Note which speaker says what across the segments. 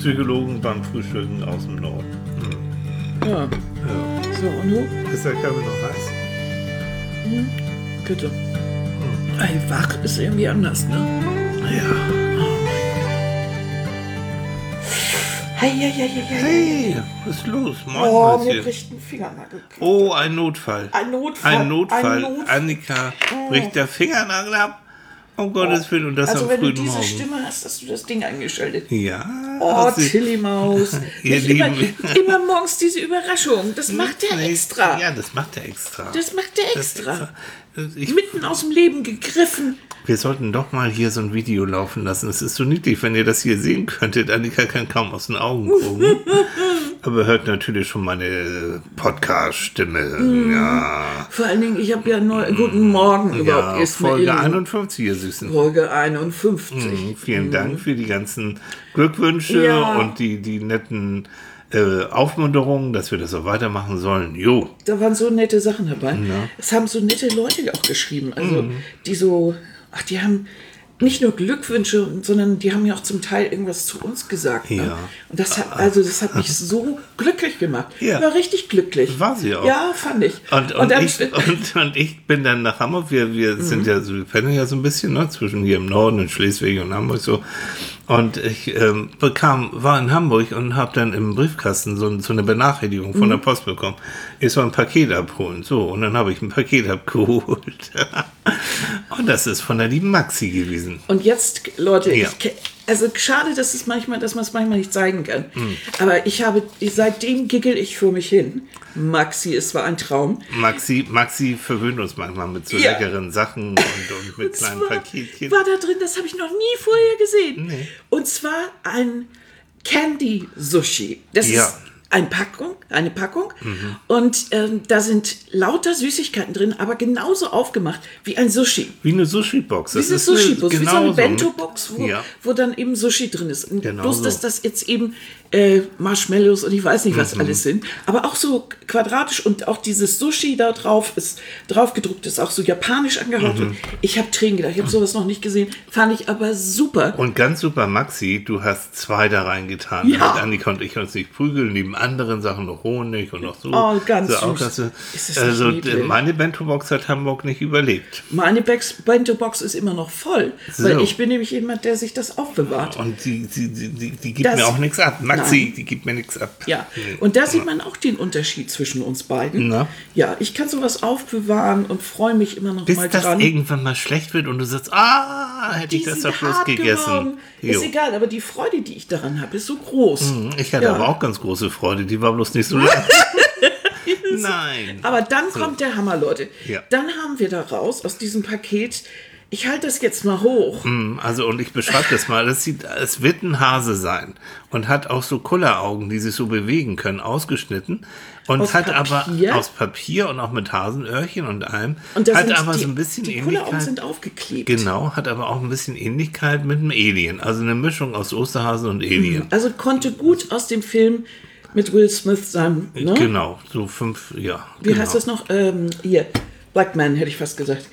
Speaker 1: Psychologen beim Frühstücken aus dem Norden.
Speaker 2: Ja. So, und du?
Speaker 1: Ist der Kaffee noch heiß?
Speaker 2: Bitte. Ey, wach ist irgendwie anders, ne?
Speaker 1: Ja. Hey, was ist los?
Speaker 2: Moin, mir bricht ein Fingernagel.
Speaker 1: Oh, ein Notfall.
Speaker 2: Ein Notfall.
Speaker 1: Annika bricht der Fingernagel ab. Um Gottes Willen, und das
Speaker 2: also
Speaker 1: am
Speaker 2: wenn
Speaker 1: frühen
Speaker 2: du diese
Speaker 1: Morgen.
Speaker 2: Stimme hast, hast du das Ding eingeschaltet.
Speaker 1: Ja.
Speaker 2: Oh, Tilly-Maus.
Speaker 1: Ihr
Speaker 2: Nicht
Speaker 1: Lieben.
Speaker 2: immer morgens diese Überraschung. Das macht er extra.
Speaker 1: Ja, das macht er extra.
Speaker 2: Das macht er extra. Mitten aus dem Leben gegriffen.
Speaker 1: Wir sollten doch mal hier so ein Video laufen lassen. Es ist so niedlich, wenn ihr das hier sehen könntet. Annika kann kaum aus den Augen gucken. Aber hört natürlich schon meine Podcast-Stimme. Ja.
Speaker 2: Vor allen Dingen, ich habe ja nur Guten Morgen überhaupt erst mal.
Speaker 1: Folge 51, ihr Süßen.
Speaker 2: Folge 51.
Speaker 1: Vielen Dank für die ganzen Glückwünsche und die netten Aufmunterungen, dass wir das auch weitermachen sollen. Jo.
Speaker 2: Da waren so nette Sachen dabei.
Speaker 1: Ja.
Speaker 2: Es haben so nette Leute auch geschrieben. Also die so, die haben nicht nur Glückwünsche, sondern die haben ja auch zum Teil irgendwas zu uns gesagt. Ne?
Speaker 1: Ja.
Speaker 2: Und das hat mich so glücklich gemacht.
Speaker 1: Ja.
Speaker 2: Ich war richtig glücklich.
Speaker 1: War sie auch.
Speaker 2: Ja, fand ich.
Speaker 1: Und ich bin dann nach Hamburg. Wir sind ja so, wir pennen ja so ein bisschen, ne, zwischen hier im Norden in Schleswig und Hamburg so. Und ich war in Hamburg und habe dann im Briefkasten so eine Benachrichtigung von der Post bekommen. Ich soll ein Paket abholen. So, und dann habe ich ein Paket abgeholt. Und das ist von der lieben Maxi gewesen.
Speaker 2: Und jetzt, Leute,
Speaker 1: Ja.
Speaker 2: also schade, dass man es manchmal nicht zeigen kann. Aber seitdem giggle ich vor mich hin. Maxi, es war ein Traum.
Speaker 1: Maxi verwöhnt uns manchmal mit so leckeren Sachen und mit kleinen Paketchen.
Speaker 2: War da drin, das habe ich noch nie vorher gesehen.
Speaker 1: Nee.
Speaker 2: Und zwar ein Candy Sushi. Das ist eine Packung. Und da sind lauter Süßigkeiten drin, aber genauso aufgemacht wie ein Sushi.
Speaker 1: Wie eine Sushi-Box.
Speaker 2: Wie eine Sushi-Box, wie so eine Bento-Box,
Speaker 1: Ja.
Speaker 2: wo dann eben Sushi drin ist. Und
Speaker 1: Genau
Speaker 2: bloß,
Speaker 1: so.
Speaker 2: dass das jetzt eben Marshmallows und ich weiß nicht, was alles sind. Aber auch so quadratisch und auch dieses Sushi da drauf ist drauf gedruckt, ist auch so japanisch angehaucht. Und ich habe Tränen gedacht, ich habe sowas noch nicht gesehen. Fand ich aber super.
Speaker 1: Und ganz super, Maxi, du hast 2 da reingetan.
Speaker 2: Ja.
Speaker 1: Damit Annika und ich uns nicht prügeln, neben anderen Sachen noch Honig und noch so.
Speaker 2: Oh, ganz
Speaker 1: so auch
Speaker 2: süß.
Speaker 1: das,
Speaker 2: Ist das
Speaker 1: also
Speaker 2: nicht niedlich?
Speaker 1: meine Bento-Box hat Hamburg nicht überlebt.
Speaker 2: Meine Bento-Box ist immer noch voll, weil
Speaker 1: So.
Speaker 2: ich bin nämlich jemand, der sich das aufbewahrt.
Speaker 1: Und die gibt
Speaker 2: Das-
Speaker 1: mir auch nichts ab. Maxi,
Speaker 2: Nein.
Speaker 1: die gibt mir nichts ab.
Speaker 2: Ja, und da sieht man auch den Unterschied zwischen uns beiden.
Speaker 1: Na?
Speaker 2: Ja, ich kann sowas aufbewahren und freue mich immer noch
Speaker 1: Bis
Speaker 2: mal
Speaker 1: das
Speaker 2: dran.
Speaker 1: irgendwann mal schlecht wird und du sagst, hätte ich
Speaker 2: Die
Speaker 1: das
Speaker 2: sind
Speaker 1: doch bloß
Speaker 2: hart
Speaker 1: gegessen.
Speaker 2: geworden. Ist
Speaker 1: Jo.
Speaker 2: egal, aber die Freude, die ich daran habe, ist so groß.
Speaker 1: Ich hatte
Speaker 2: Ja.
Speaker 1: aber auch ganz große Freude, die war bloß nicht so lang. Nein.
Speaker 2: Aber dann kommt der Hammer, Leute.
Speaker 1: Ja.
Speaker 2: Dann haben wir da raus aus diesem Paket, ich halte das jetzt mal hoch.
Speaker 1: Also, und ich beschreibe das mal, es wird ein Hase sein und hat auch so Kulleraugen, die sich so bewegen können, ausgeschnitten und
Speaker 2: Aus
Speaker 1: hat
Speaker 2: Papier?
Speaker 1: aber aus Papier und auch mit Hasenöhrchen und allem,
Speaker 2: Und da
Speaker 1: hat
Speaker 2: sind
Speaker 1: aber
Speaker 2: die,
Speaker 1: so ein bisschen
Speaker 2: die Kulleraugen
Speaker 1: Ähnlichkeit.
Speaker 2: sind aufgeklebt.
Speaker 1: Genau, hat aber auch ein bisschen Ähnlichkeit mit einem Alien, also eine Mischung aus Osterhasen und Alien.
Speaker 2: Also konnte gut aus dem Film mit Will Smith sein. Ne?
Speaker 1: Genau, so 5, ja.
Speaker 2: Wie heißt das noch? Hier, Black Man, hätte ich fast gesagt.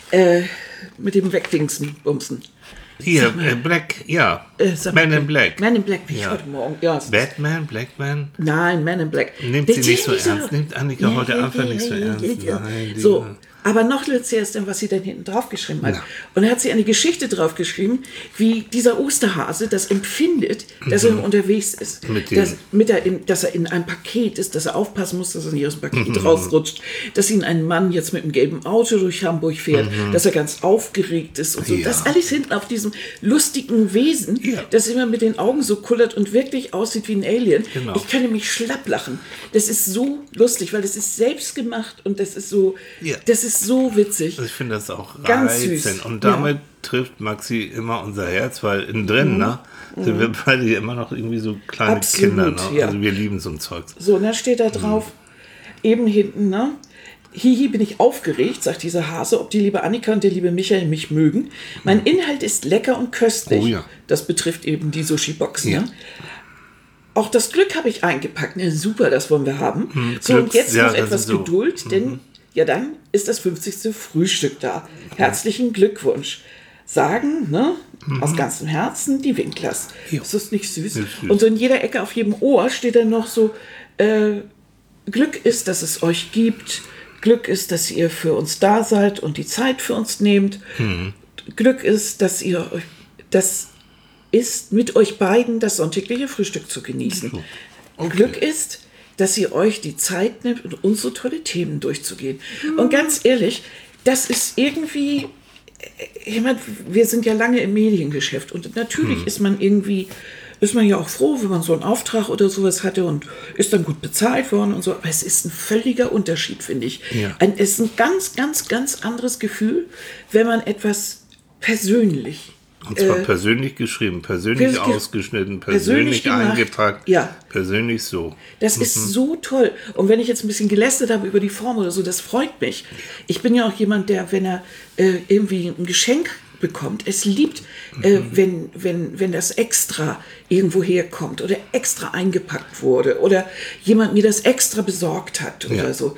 Speaker 2: Mit dem Wegdingsen, Bumsen.
Speaker 1: Hier, Black, ja. Man in Black.
Speaker 2: Man in Black, bin ich
Speaker 1: Ja.
Speaker 2: heute Morgen. Ja,
Speaker 1: Batman, Blackman.
Speaker 2: nein, Man in Black.
Speaker 1: Nimmt sie nicht so ernst. Nimmt Annika heute einfach nicht so ernst. Nein,
Speaker 2: So, aber noch lustiger ist dann, was sie dann hinten drauf geschrieben hat.
Speaker 1: Ja.
Speaker 2: Und da hat sie eine Geschichte drauf geschrieben, wie dieser Osterhase das empfindet, dass er unterwegs ist. Dass er in einem Paket ist, dass er aufpassen muss, dass er nicht aus dem Paket rausrutscht, dass ihn ein Mann jetzt mit einem gelben Auto durch Hamburg fährt, dass er ganz aufgeregt ist und so.
Speaker 1: Ja.
Speaker 2: Das alles hinten auf diesem lustigen Wesen, das immer mit den Augen so kullert und wirklich aussieht wie ein Alien.
Speaker 1: Genau.
Speaker 2: Ich könnte mich schlapp lachen. Das ist so lustig, weil das ist selbst gemacht und das ist so, das ist so witzig.
Speaker 1: Ich finde das auch
Speaker 2: Ganz süß.
Speaker 1: reizend. Und damit trifft Maxi immer unser Herz, weil innen drin, ne, sind wir beide immer noch irgendwie so kleine
Speaker 2: Absolut,
Speaker 1: Kinder. Ne?
Speaker 2: ja.
Speaker 1: Also wir lieben so ein Zeug.
Speaker 2: So, und dann steht da drauf, eben hinten, ne? Hihi, bin ich aufgeregt, sagt dieser Hase, ob die liebe Annika und der liebe Michael mich mögen. Mein Inhalt ist lecker und köstlich.
Speaker 1: Oh ja.
Speaker 2: Das betrifft eben die Sushi-Box,
Speaker 1: Ja.
Speaker 2: ne? Auch das Glück habe ich eingepackt. Ne, super, das wollen wir haben. So, und
Speaker 1: Glücks-
Speaker 2: jetzt
Speaker 1: ja,
Speaker 2: noch
Speaker 1: das
Speaker 2: etwas
Speaker 1: ist so.
Speaker 2: Geduld, denn ja, dann ist das 50. Frühstück da. Herzlichen Glückwunsch. sagen, ne? Aus ganzem Herzen, die Winklers. Das ist nicht süß. Und so in jeder Ecke, auf jedem Ohr steht dann noch so, Glück ist, dass es euch gibt. Glück ist, dass ihr für uns da seid und die Zeit für uns nehmt. Glück ist, dass ihr euch, das ist mit euch beiden das sonntägliche Frühstück zu genießen. Okay. Glück ist, dass ihr euch die Zeit nimmt, um unsere tolle Themen durchzugehen. Und ganz ehrlich, das ist irgendwie, ich meine, wir sind ja lange im Mediengeschäft und natürlich ist man ja auch froh, wenn man so einen Auftrag oder sowas hatte und ist dann gut bezahlt worden und so. Aber es ist ein völliger Unterschied, finde ich. Ja. Es ist ein ganz, ganz, ganz anderes Gefühl, wenn man etwas persönlich.
Speaker 1: Und zwar persönlich geschrieben, persönlich ausgeschnitten, persönlich eingepackt, persönlich so.
Speaker 2: Das ist so toll. Und wenn ich jetzt ein bisschen gelästert habe über die Form oder so, das freut mich. Ich bin ja auch jemand, der, wenn er irgendwie ein Geschenk bekommt, es liebt, wenn das extra irgendwo herkommt oder extra eingepackt wurde oder jemand mir das extra besorgt hat oder so.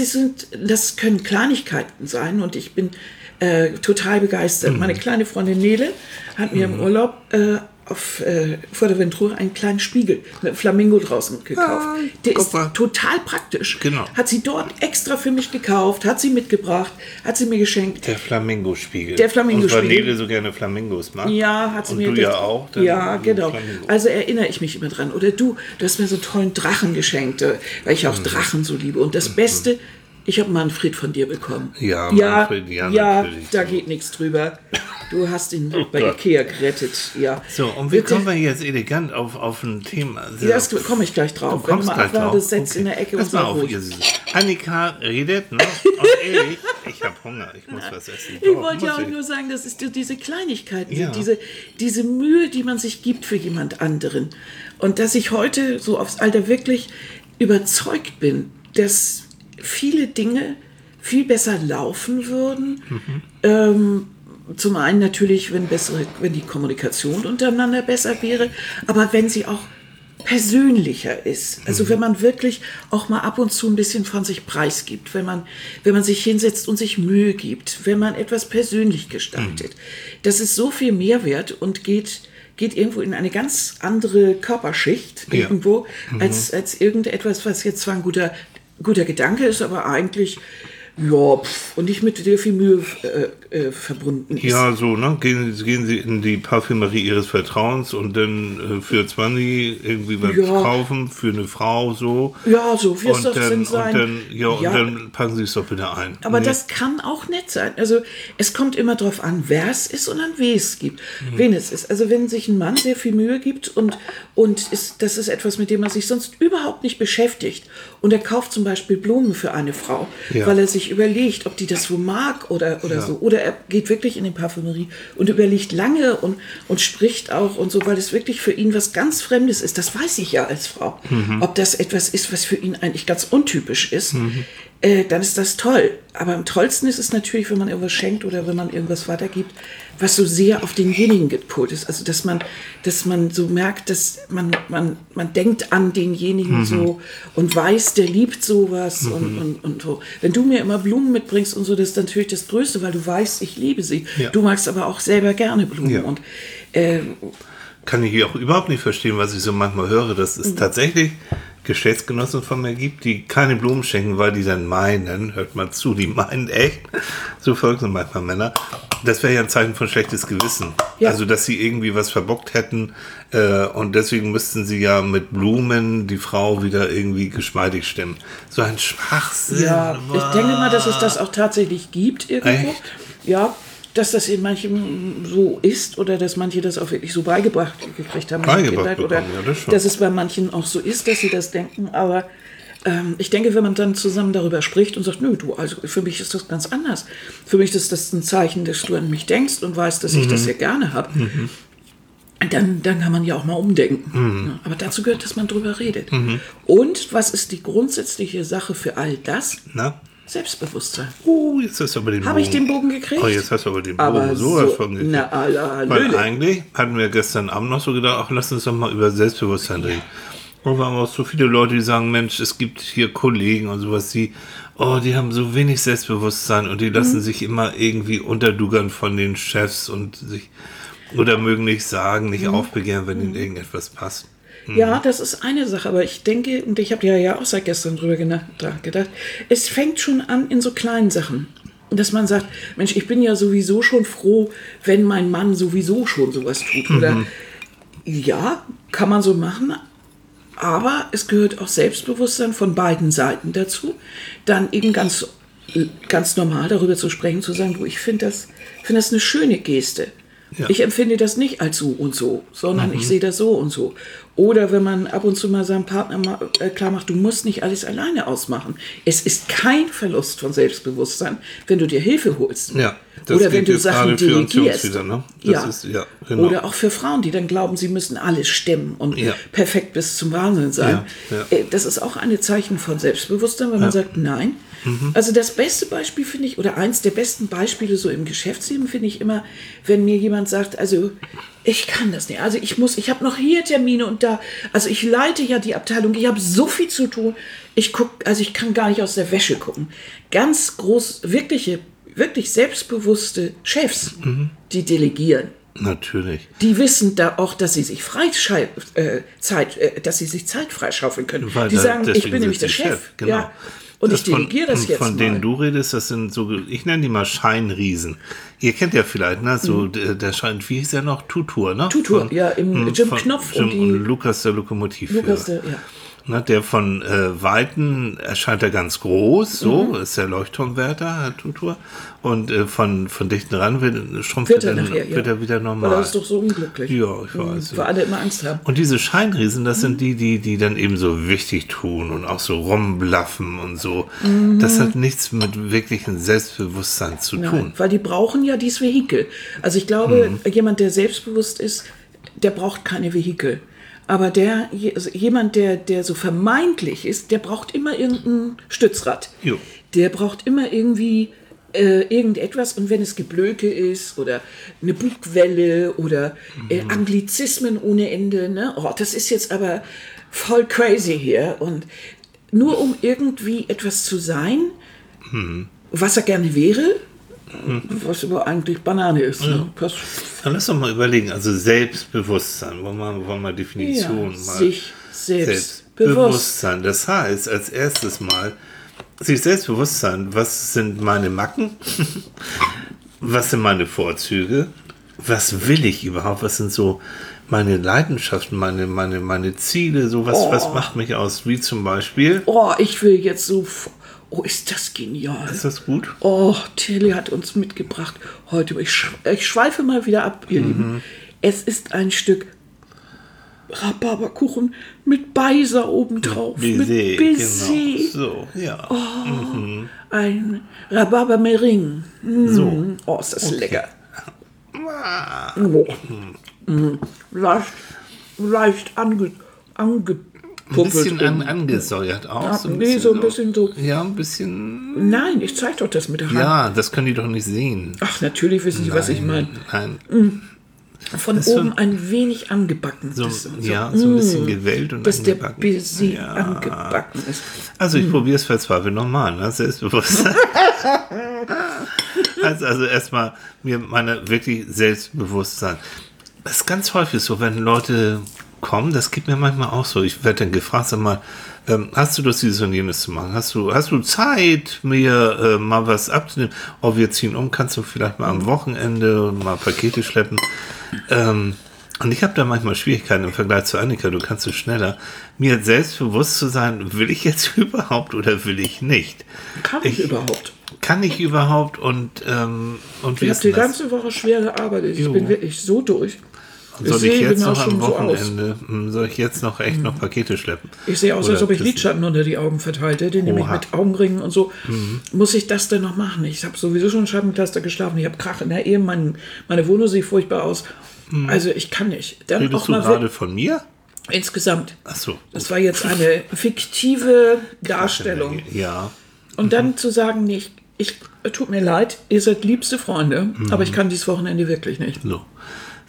Speaker 2: Das können Kleinigkeiten sein und ich bin total begeistert. Meine kleine Freundin Nele hat mir im Urlaub auf Fuerteventura einen kleinen Spiegel mit Flamingo draußen gekauft. Der ist total praktisch.
Speaker 1: Genau.
Speaker 2: Hat sie dort extra für mich gekauft, hat sie mitgebracht, hat sie mir geschenkt.
Speaker 1: Der Flamingo-Spiegel.
Speaker 2: Der Flamingo-Spiegel.
Speaker 1: Und weil Nele so gerne Flamingos mag.
Speaker 2: Ja, hat sie mir.
Speaker 1: Und du ja auch.
Speaker 2: Ja, genau. Also erinnere ich mich immer dran. Oder du hast mir so einen tollen Drachen geschenkt, weil ich auch Drachen so liebe. Und das Beste, ich habe Manfred von dir bekommen.
Speaker 1: Ja, Manfred, natürlich.
Speaker 2: Da geht nichts drüber. Du hast ihn bei Ikea gerettet. Ja.
Speaker 1: So, und wie kommen wir jetzt elegant auf ein Thema?
Speaker 2: Also, das komme ich gleich drauf.
Speaker 1: Wenn du mal
Speaker 2: abwartest, setzt in der Ecke
Speaker 1: und so ruhig. Annika redet, ne? Und ich habe Hunger, ich muss was essen.
Speaker 2: Ich wollte ja auch nur sagen, das ist diese Kleinigkeiten, diese Mühe, die man sich gibt für jemand anderen. Und dass ich heute so aufs Alter wirklich überzeugt bin, dass viele Dinge viel besser laufen würden. Zum einen natürlich, wenn die Kommunikation untereinander besser wäre, aber wenn sie auch persönlicher ist. Also wenn man wirklich auch mal ab und zu ein bisschen von sich preisgibt, wenn man sich hinsetzt und sich Mühe gibt, wenn man etwas persönlich gestaltet. Das ist so viel Mehrwert und geht irgendwo in eine ganz andere Körperschicht irgendwo, als irgendetwas, was jetzt zwar ein guter Gedanke ist, aber eigentlich und nicht mit sehr viel Mühe verbunden ist.
Speaker 1: Ja, so, ne? Gehen Sie in die Parfümerie Ihres Vertrauens und dann für 20 irgendwie was kaufen, für eine Frau so.
Speaker 2: Ja, so wird es doch Sinn sein.
Speaker 1: Und dann packen Sie es doch wieder ein.
Speaker 2: Aber das kann auch nett sein. Also es kommt immer darauf an, wer es ist und an wen es gibt. Wen es ist. Also wenn sich ein Mann sehr viel Mühe gibt und das ist etwas, mit dem man sich sonst überhaupt nicht beschäftigt und er kauft zum Beispiel Blumen für eine Frau, weil er sich überlegt, ob die das so mag oder so. Oder er geht wirklich in die Parfümerie und überlegt lange und spricht auch und so, weil es wirklich für ihn was ganz Fremdes ist. Das weiß ich ja als Frau. Ob das etwas ist, was für ihn eigentlich ganz untypisch ist, dann ist das toll. Aber am tollsten ist es natürlich, wenn man irgendwas schenkt oder wenn man irgendwas weitergibt, was so sehr auf denjenigen gepolt ist. Also dass man so merkt, dass man denkt an denjenigen so und weiß, der liebt sowas und so. Wenn du mir immer Blumen mitbringst und so, das ist natürlich das Größte, weil du weißt, ich liebe sie. Ja. Du magst aber auch selber gerne Blumen. Ja. Und
Speaker 1: kann ich auch überhaupt nicht verstehen, was ich so manchmal höre, dass es tatsächlich Geschlechtsgenossen von mir gibt, die keine Blumen schenken, weil die dann meinen, hört mal zu, die meinen echt, so folgen sind manchmal Männer, das wäre ja ein Zeichen von schlechtes Gewissen. Ja. Also, dass sie irgendwie was verbockt hätten und deswegen müssten sie ja mit Blumen die Frau wieder irgendwie geschmeidig stimmen. So ein Schwachsinn.
Speaker 2: Ja, ich denke mal, dass es das auch tatsächlich gibt irgendwo. Echt? Ja, dass das in manchen so ist oder dass manche das auch wirklich so beigebracht gekriegt haben. Oder dass es bei manchen auch so ist, dass sie das denken. Aber ich denke, wenn man dann zusammen darüber spricht und sagt, nö, du, also für mich ist das ganz anders. Für mich ist das ein Zeichen, dass du an mich denkst und weißt, dass ich das sehr gerne habe. Dann kann man ja auch mal umdenken. Ja, aber dazu gehört, dass man drüber redet. Und was ist die grundsätzliche Sache für all das?
Speaker 1: Na?
Speaker 2: Selbstbewusstsein.
Speaker 1: Jetzt hast du aber den Bogen.
Speaker 2: Habe ich den Bogen gekriegt?
Speaker 1: Oh, jetzt hast du aber den Bogen
Speaker 2: aber
Speaker 1: sowas von gekriegt.
Speaker 2: Na,
Speaker 1: weil eigentlich hatten wir gestern Abend noch so gedacht, ach, lass uns doch mal über Selbstbewusstsein reden. Und wir haben auch so viele Leute, die sagen, Mensch, es gibt hier Kollegen und sowas, die haben so wenig Selbstbewusstsein und die lassen sich immer irgendwie unterdugern von den Chefs und oder mögen nicht sagen, nicht aufbegehren, wenn ihnen irgendetwas passt.
Speaker 2: Ja, das ist eine Sache, aber ich denke, und ich habe ja auch seit gestern drüber gedacht, es fängt schon an in so kleinen Sachen. Dass man sagt, Mensch, ich bin ja sowieso schon froh, wenn mein Mann sowieso schon sowas tut. Oder ja, kann man so machen, aber es gehört auch Selbstbewusstsein von beiden Seiten dazu, dann eben ganz normal darüber zu sprechen, zu sagen, du, ich finde das eine schöne Geste. Ja. Ich empfinde das nicht als so und so, sondern ich sehe das so und so. Oder wenn man ab und zu mal seinem Partner klar macht, du musst nicht alles alleine ausmachen. Es ist kein Verlust von Selbstbewusstsein, wenn du dir Hilfe holst.
Speaker 1: Ja,
Speaker 2: oder wenn du Sachen delegierst.
Speaker 1: Wieder, ne?
Speaker 2: Genau. Oder auch für Frauen, die dann glauben, sie müssen alles stemmen und perfekt bis zum Wahnsinn sein. Ja. Das ist auch ein Zeichen von Selbstbewusstsein, wenn man sagt, nein. Also das beste Beispiel finde ich, oder eins der besten Beispiele so im Geschäftsleben finde ich immer, wenn mir jemand sagt, also ich kann das nicht, also ich habe noch hier Termine und da, also ich leite ja die Abteilung, ich habe so viel zu tun, ich kann gar nicht aus der Wäsche gucken. Ganz groß, wirklich selbstbewusste Chefs, die delegieren.
Speaker 1: Natürlich.
Speaker 2: Die wissen da auch, dass sie sich Zeit freischaufeln können. Die sagen, ich bin nämlich der Chef.
Speaker 1: Genau.
Speaker 2: Ja. Und ich delegiere das jetzt
Speaker 1: von denen du redest, das sind so, ich nenne die mal Scheinriesen. Ihr kennt ja vielleicht, ne, so der Schein, wie hieß der noch? Tutur, ne?
Speaker 2: Tutur, im Jim Knopf
Speaker 1: und Lukas der Lokomotivführer.
Speaker 2: Lukas ja.
Speaker 1: Ne, der von Weiten erscheint er ganz groß, so, ist der Leuchtturmwärter, Herr Tutur. Und von dichten ran wird er wieder normal.
Speaker 2: Weil er ist doch so unglücklich.
Speaker 1: Ja, ich weiß.
Speaker 2: Weil alle immer Angst haben.
Speaker 1: Und diese Scheinriesen, das sind die dann eben so wichtig tun und auch so rumblaffen und so. Das hat nichts mit wirklichem Selbstbewusstsein zu tun.
Speaker 2: Weil die brauchen ja dieses Vehikel. Also ich glaube, jemand, der selbstbewusst ist, der braucht keine Vehikel. Aber jemand, der so vermeintlich ist, der braucht immer irgendein Stützrad. Jo. Der braucht immer irgendwie irgendetwas. Und wenn es Geblöke ist oder eine Bugwelle oder Anglizismen ohne Ende, ne? Oh, das ist jetzt aber voll crazy hier. Und nur um irgendwie etwas zu sein, was er gerne wäre, was aber eigentlich Banane ist. Ne?
Speaker 1: Dann lass doch mal überlegen, also Selbstbewusstsein, wollen wir mal Definition mal.
Speaker 2: Sich Selbstbewusstsein.
Speaker 1: Das heißt, als erstes mal, sich Selbstbewusstsein, was sind meine Macken? Was sind meine Vorzüge? Was will ich überhaupt? Was sind so meine Leidenschaften, meine Ziele? So was macht mich aus? Wie zum Beispiel?
Speaker 2: Ich will jetzt so... Oh, ist das genial.
Speaker 1: Ist das gut?
Speaker 2: Oh, Tilly hat uns mitgebracht heute. Ich schweife mal wieder ab, ihr Lieben. Es ist ein Stück Rhabarberkuchen mit Beiser obendrauf. Mit Baiser.
Speaker 1: Genau. So, ja.
Speaker 2: Ein Rhabarbermering. So. Oh, ist das lecker. Leicht angepuppelt.
Speaker 1: Ein bisschen angesäuert auch.
Speaker 2: So ein bisschen so.
Speaker 1: Ja, ein bisschen.
Speaker 2: Nein, ich zeig doch das mit der Hand.
Speaker 1: Ja, das können die doch nicht sehen.
Speaker 2: Ach, natürlich wissen Sie, was ich meine.
Speaker 1: Nein.
Speaker 2: Von das oben ein wenig angebacken.
Speaker 1: So ein bisschen gewellt und angebacken.
Speaker 2: Dass der Baiser angebacken ist.
Speaker 1: Also ich probiere es verzweifelt nochmal, ne? Selbstbewusstsein. also erstmal mir meine wirklich Selbstbewusstsein. Das ist ganz häufig so, wenn Leute kommen, das geht mir manchmal auch so. Ich werde dann gefragt, sag mal, hast du das, dieses und jenes zu machen? Hast du Zeit, mir mal was abzunehmen? Oh, wir ziehen um, kannst du vielleicht mal am Wochenende mal Pakete schleppen? Und ich habe da manchmal Schwierigkeiten im Vergleich zu Annika, du kannst es schneller. Mir selbstbewusst zu sein, will ich jetzt überhaupt oder will ich nicht?
Speaker 2: Kann ich überhaupt?
Speaker 1: Kann ich überhaupt? Und
Speaker 2: ich habe die ganze Woche schwer gearbeitet. Ich bin wirklich so durch.
Speaker 1: Soll ich jetzt noch am Wochenende, soll ich jetzt noch echt noch Pakete schleppen?
Speaker 2: Ich sehe aus, als ob ich Lidschatten unter die Augen verteilte, den nehme ich mit Augenringen und so. Muss ich das denn noch machen? Ich habe sowieso schon Scheibenkleister geschlafen, ich habe Krach in der Ehe, meine Wohnung sieht furchtbar aus. Also ich kann nicht. Dann
Speaker 1: redest du gerade von mir?
Speaker 2: Insgesamt.
Speaker 1: Ach so.
Speaker 2: Das war jetzt eine fiktive Darstellung.
Speaker 1: Ja.
Speaker 2: Und dann zu sagen, nee, tut mir leid, ihr seid liebste Freunde, aber ich kann dieses Wochenende wirklich nicht.
Speaker 1: So.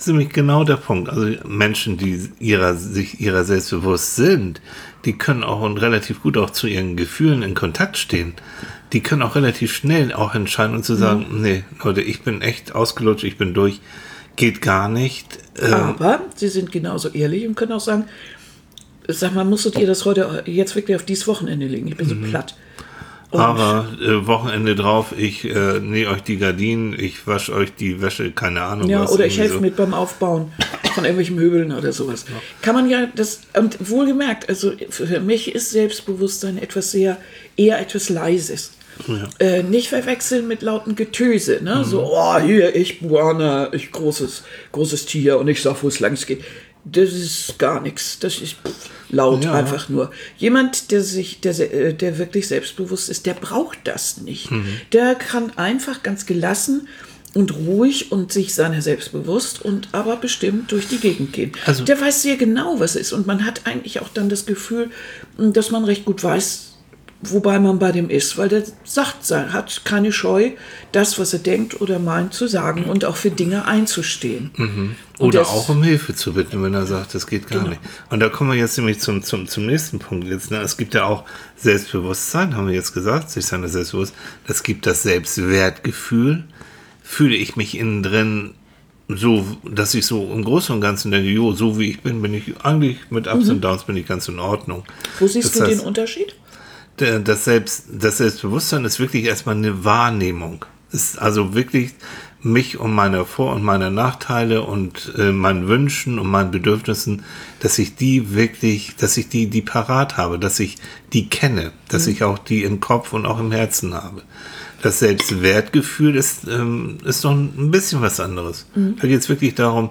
Speaker 1: Das ist nämlich genau der Punkt. Also Menschen, die sich ihrer selbst bewusst sind, die können auch und relativ gut auch zu ihren Gefühlen in Kontakt stehen. Die können auch relativ schnell auch entscheiden und zu sagen, nee, Leute, ich bin echt ausgelutscht, ich bin durch, geht gar nicht.
Speaker 2: Aber sie sind genauso ehrlich und können auch sagen, sag mal, musstet ihr das heute jetzt wirklich auf dieses Wochenende legen? Ich bin so platt.
Speaker 1: Aber Wochenende drauf, ich nähe euch die Gardinen, ich wasche euch die Wäsche, keine Ahnung.
Speaker 2: Ja,
Speaker 1: was,
Speaker 2: oder ich helfe
Speaker 1: so
Speaker 2: mit beim Aufbauen von irgendwelchen Möbeln oder sowas. Ja. Kann man ja, und wohlgemerkt, also für mich ist Selbstbewusstsein eher etwas Leises. Ja. Nicht verwechseln mit lauten Getöse, ne? So, hier, ich Buana, ich großes Tier und ich sag, wo es lang geht. Das ist gar nichts. Das ist laut einfach nur. Jemand, der wirklich selbstbewusst ist, der braucht das nicht. Der kann einfach ganz gelassen und ruhig und sich seiner selbst bewusst und aber bestimmt durch die Gegend gehen. Also, der weiß sehr genau, was ist. Und man hat eigentlich auch dann das Gefühl, dass man recht gut weiß, wobei man bei dem ist, weil der hat keine Scheu, das, was er denkt oder meint, zu sagen und auch für Dinge einzustehen.
Speaker 1: Oder auch um Hilfe zu bitten, wenn er sagt, das geht gar nicht. Und da kommen wir jetzt nämlich zum nächsten Punkt. Jetzt, ne? Es gibt ja auch Selbstbewusstsein, haben wir jetzt gesagt, sich seiner selbstbewusst. Es gibt das Selbstwertgefühl. Fühle ich mich innen drin so, dass ich so im Großen und Ganzen denke, so wie ich bin ich eigentlich mit Ups und Downs bin ich ganz in Ordnung.
Speaker 2: Wo siehst du den Unterschied?
Speaker 1: Das Selbstbewusstsein ist wirklich erstmal eine Wahrnehmung. Ist also wirklich mich und meine Vor- und meine Nachteile und meinen Wünschen und meinen Bedürfnissen, dass ich die parat habe, dass ich die kenne, dass ich auch die im Kopf und auch im Herzen habe. Das Selbstwertgefühl ist noch ein bisschen was anderes. Da geht es wirklich darum,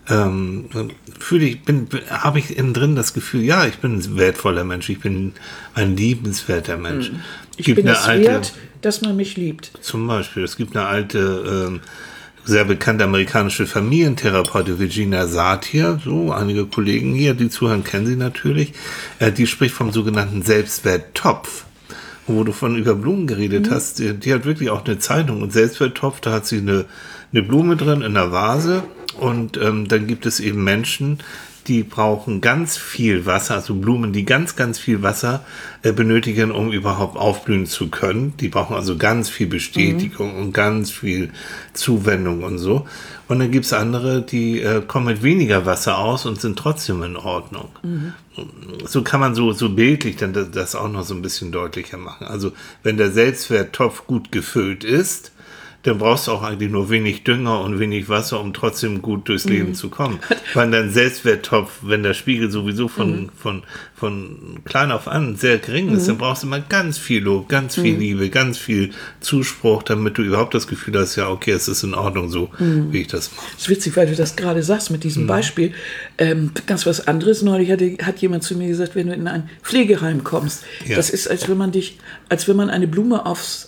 Speaker 1: habe ich innen drin das Gefühl, ja, ich bin ein wertvoller Mensch, ich bin ein liebenswerter Mensch.
Speaker 2: Ich bin es wert, dass man mich liebt.
Speaker 1: Zum Beispiel, es gibt eine alte, sehr bekannte amerikanische Familientherapeutin, Virginia Satir, so einige Kollegen hier, die zuhören, kennen sie natürlich, die spricht vom sogenannten Selbstwerttopf. Wo du über Blumen geredet hast, die hat wirklich auch eine Zeitung und Selbstwerttopf, da hat sie eine Blume drin in einer Vase und dann gibt es eben Menschen, die brauchen ganz viel Wasser, also Blumen, die ganz, ganz viel Wasser benötigen, um überhaupt aufblühen zu können. Die brauchen also ganz viel Bestätigung und ganz viel Zuwendung und so. Und dann gibt es andere, die kommen mit weniger Wasser aus und sind trotzdem in Ordnung. So kann man so bildlich dann das auch noch so ein bisschen deutlicher machen. Also wenn der Selbstwerttopf gut gefüllt ist, dann brauchst du auch eigentlich nur wenig Dünger und wenig Wasser, um trotzdem gut durchs Leben zu kommen. Weil dein Selbstwerttopf, wenn der Spiegel sowieso von klein auf an sehr gering ist, dann brauchst du immer ganz viel Lob, ganz viel Liebe, ganz viel Zuspruch, damit du überhaupt das Gefühl hast, ja, okay, es ist in Ordnung so, wie ich das mache.
Speaker 2: Das ist witzig, weil du das gerade sagst mit diesem Beispiel. Ganz was anderes. Neulich hat jemand zu mir gesagt, wenn du in ein Pflegeheim kommst, das ist, als wenn man eine Blume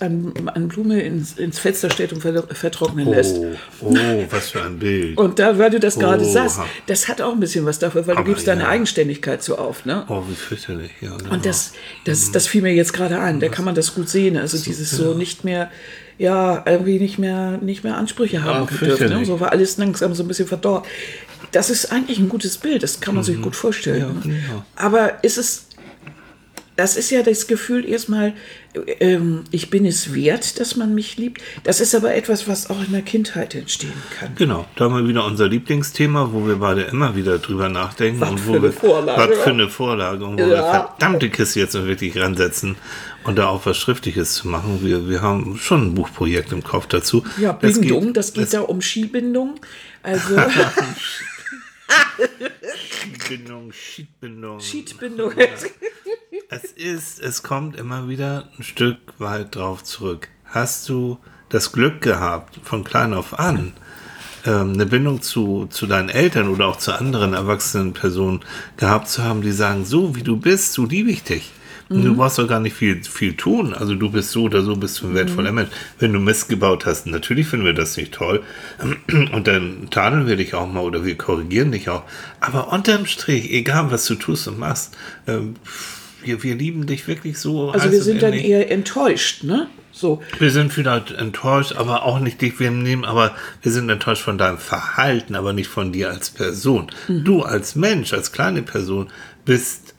Speaker 2: ins Fenster stellt und vertrocknen lässt.
Speaker 1: Oh, was für ein Bild.
Speaker 2: Und da, weil du das gerade sagst, das hat auch ein bisschen was dafür, weil du gibst deine Eigenständigkeit so auf, ne?
Speaker 1: Oh, wie fürchterlich, ja. Genau.
Speaker 2: Und das fiel mir jetzt gerade ein, da kann man das gut sehen, also dieses so nicht mehr, irgendwie nicht mehr Ansprüche haben dürfen, ne? So war alles langsam so ein bisschen verdorrt. Das ist eigentlich ein gutes Bild, das kann man sich gut vorstellen. Ja, genau. Aber das ist ja das Gefühl erstmal, ich bin es wert, dass man mich liebt. Das ist aber etwas, was auch in der Kindheit entstehen kann.
Speaker 1: Genau, da haben wir wieder unser Lieblingsthema, wo wir beide immer wieder drüber nachdenken.
Speaker 2: Was für eine
Speaker 1: Vorlage. Und wo wir verdammte Kiste jetzt wirklich ransetzen und da auch was Schriftliches zu machen. Wir haben schon ein Buchprojekt im Kopf dazu.
Speaker 2: Ja, Bindung, das geht da um Skibindung. Also... Schiedbindung.
Speaker 1: Es kommt immer wieder ein Stück weit drauf zurück. Hast du das Glück gehabt, von klein auf an, eine Bindung zu deinen Eltern oder auch zu anderen erwachsenen Personen gehabt zu haben, die sagen, so wie du bist, so liebe ich dich. Du brauchst doch gar nicht viel tun. Also du bist so oder so, bist du ein wertvoller Mensch. Wenn du Mist gebaut hast, natürlich finden wir das nicht toll. Und dann tadeln wir dich auch mal oder wir korrigieren dich auch. Aber unterm Strich, egal was du tust und machst, wir lieben dich wirklich so.
Speaker 2: Also wir sind dann eher enttäuscht, ne? So.
Speaker 1: Wir sind vielleicht enttäuscht, aber auch nicht dich, wir nehmen, aber wir sind enttäuscht von deinem Verhalten, aber nicht von dir als Person. Du als Mensch, als kleine Person bist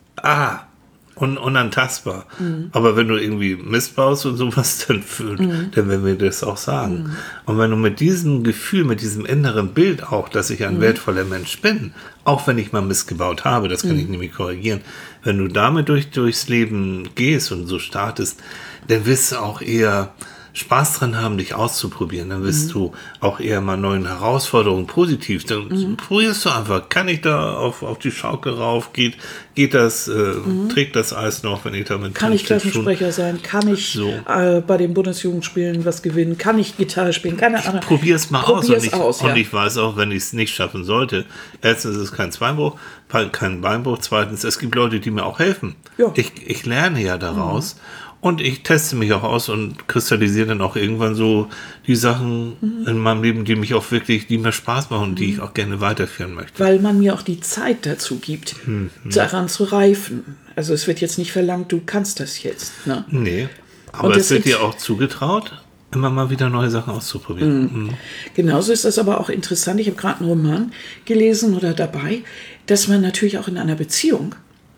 Speaker 1: unantastbar. Aber wenn du irgendwie Mist baust und sowas, dann werden wir das auch sagen. Und wenn du mit diesem Gefühl, mit diesem inneren Bild auch, dass ich ein wertvoller Mensch bin, auch wenn ich mal Mist gebaut habe, das kann ich nämlich korrigieren, wenn du damit durchs Leben gehst und so startest, dann wirst du auch eher Spaß dran haben, dich auszuprobieren. Dann wirst du auch eher mal neuen Herausforderungen positiv. Dann probierst du einfach. Kann ich da auf die Schaukel rauf? Geht das? Trägt das Eis noch, wenn ich damit
Speaker 2: kann ich Klassensprecher sein? Kann ich bei den Bundesjugendspielen was gewinnen? Kann ich Gitarre spielen? Keine Ahnung.
Speaker 1: Probier es mal aus. Und ich weiß auch, wenn ich es nicht schaffen sollte, erstens ist es kein Beinbruch. Zweitens, es gibt Leute, die mir auch helfen. Ja. Ich lerne ja daraus. Und ich teste mich auch aus und kristallisiere dann auch irgendwann so die Sachen in meinem Leben, die mir Spaß machen und die ich auch gerne weiterführen möchte.
Speaker 2: Weil man mir auch die Zeit dazu gibt, daran zu reifen. Also es wird jetzt nicht verlangt, du kannst das jetzt. Ne?
Speaker 1: Nee, aber es wird dir auch zugetraut, immer mal wieder neue Sachen auszuprobieren.
Speaker 2: Genauso ist das aber auch interessant. Ich habe gerade einen Roman gelesen oder dabei, dass man natürlich auch in einer Beziehung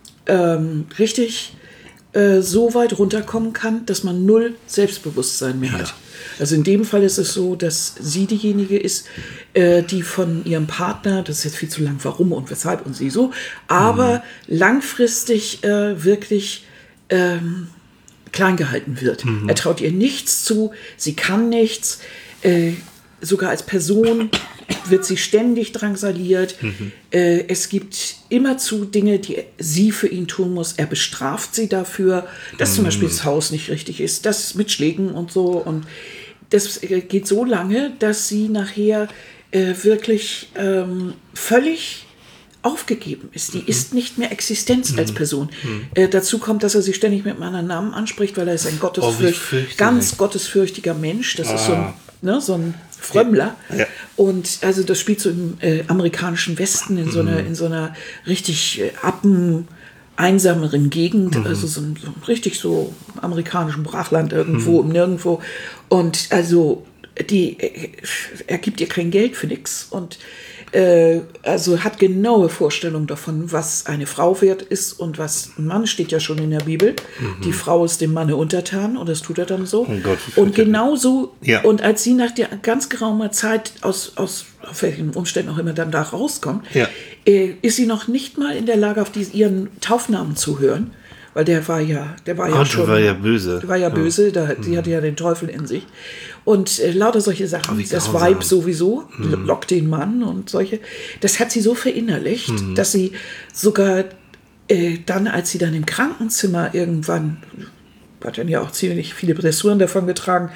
Speaker 2: richtig so weit runterkommen kann, dass man 0 Selbstbewusstsein mehr hat. Also in dem Fall ist es so, dass sie diejenige ist, die von ihrem Partner, das ist jetzt viel zu lang, warum und weshalb und sie so, aber langfristig wirklich klein gehalten wird. Er traut ihr nichts zu, sie kann nichts, sogar als Person wird sie ständig drangsaliert. Es gibt immerzu Dinge, die sie für ihn tun muss. Er bestraft sie dafür, dass zum Beispiel das Haus nicht richtig ist, das mit Schlägen und so. Und das geht so lange, dass sie nachher wirklich völlig aufgegeben ist. Die ist nicht mehr Existenz als Person. Dazu kommt, dass er sie ständig mit einem anderen Namen anspricht, weil er ist ein ganz gottesfürchtiger Mensch. Das ist so ein Frömmler. Ja. Und also das spielt so im amerikanischen Westen in so einer richtig einsameren Gegend, also so richtig so amerikanischen Brachland irgendwo im Nirgendwo. Und also er gibt ihr kein Geld für nichts und also hat genaue Vorstellungen davon, was eine Frau wert ist und was ein Mann, steht ja schon in der Bibel. Die Frau ist dem Manne untertan und das tut er dann so. Und genauso, und als sie nach der ganz geraumer Zeit aus auf welchen Umständen auch immer dann da rauskommt, ist sie noch nicht mal in der Lage, auf ihren Taufnamen zu hören. Weil der war ja böse. Der war ja böse, die hatte ja den Teufel in sich. Und lauter solche Sachen. Das Weib sowieso, lockt den Mann und solche. Das hat sie so verinnerlicht, dass sie sogar dann, als sie dann im Krankenzimmer irgendwann, hat dann ja auch ziemlich viele Blessuren davon getragen,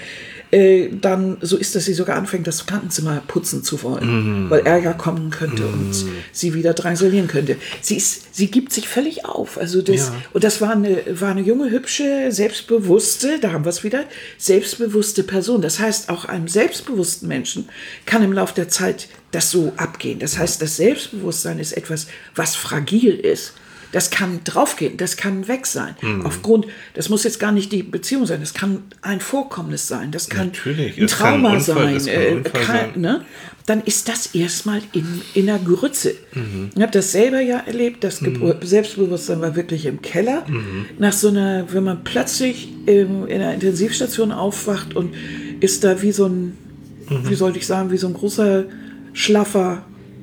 Speaker 2: dann so ist, dass sie sogar anfängt, das Krankenzimmer putzen zu wollen, weil Ärger kommen könnte und sie wieder drangsalieren könnte. Sie gibt sich völlig auf. Also und das war eine junge, hübsche, selbstbewusste, da haben wir es wieder, selbstbewusste Person. Das heißt, auch einem selbstbewussten Menschen kann im Laufe der Zeit das so abgehen. Das heißt, das Selbstbewusstsein ist etwas, was fragil ist. Das kann draufgehen, das kann weg sein. Das muss jetzt gar nicht die Beziehung sein, das kann ein Vorkommnis sein, das kann ein Trauma sein. Ne? Dann ist das erstmal in der Grütze. Ich habe das selber ja erlebt, das Selbstbewusstsein war wirklich im Keller. Nach so einer, wenn man plötzlich in einer Intensivstation aufwacht und ist da wie so ein, wie sollte ich sagen, wie so ein großer, schlaffer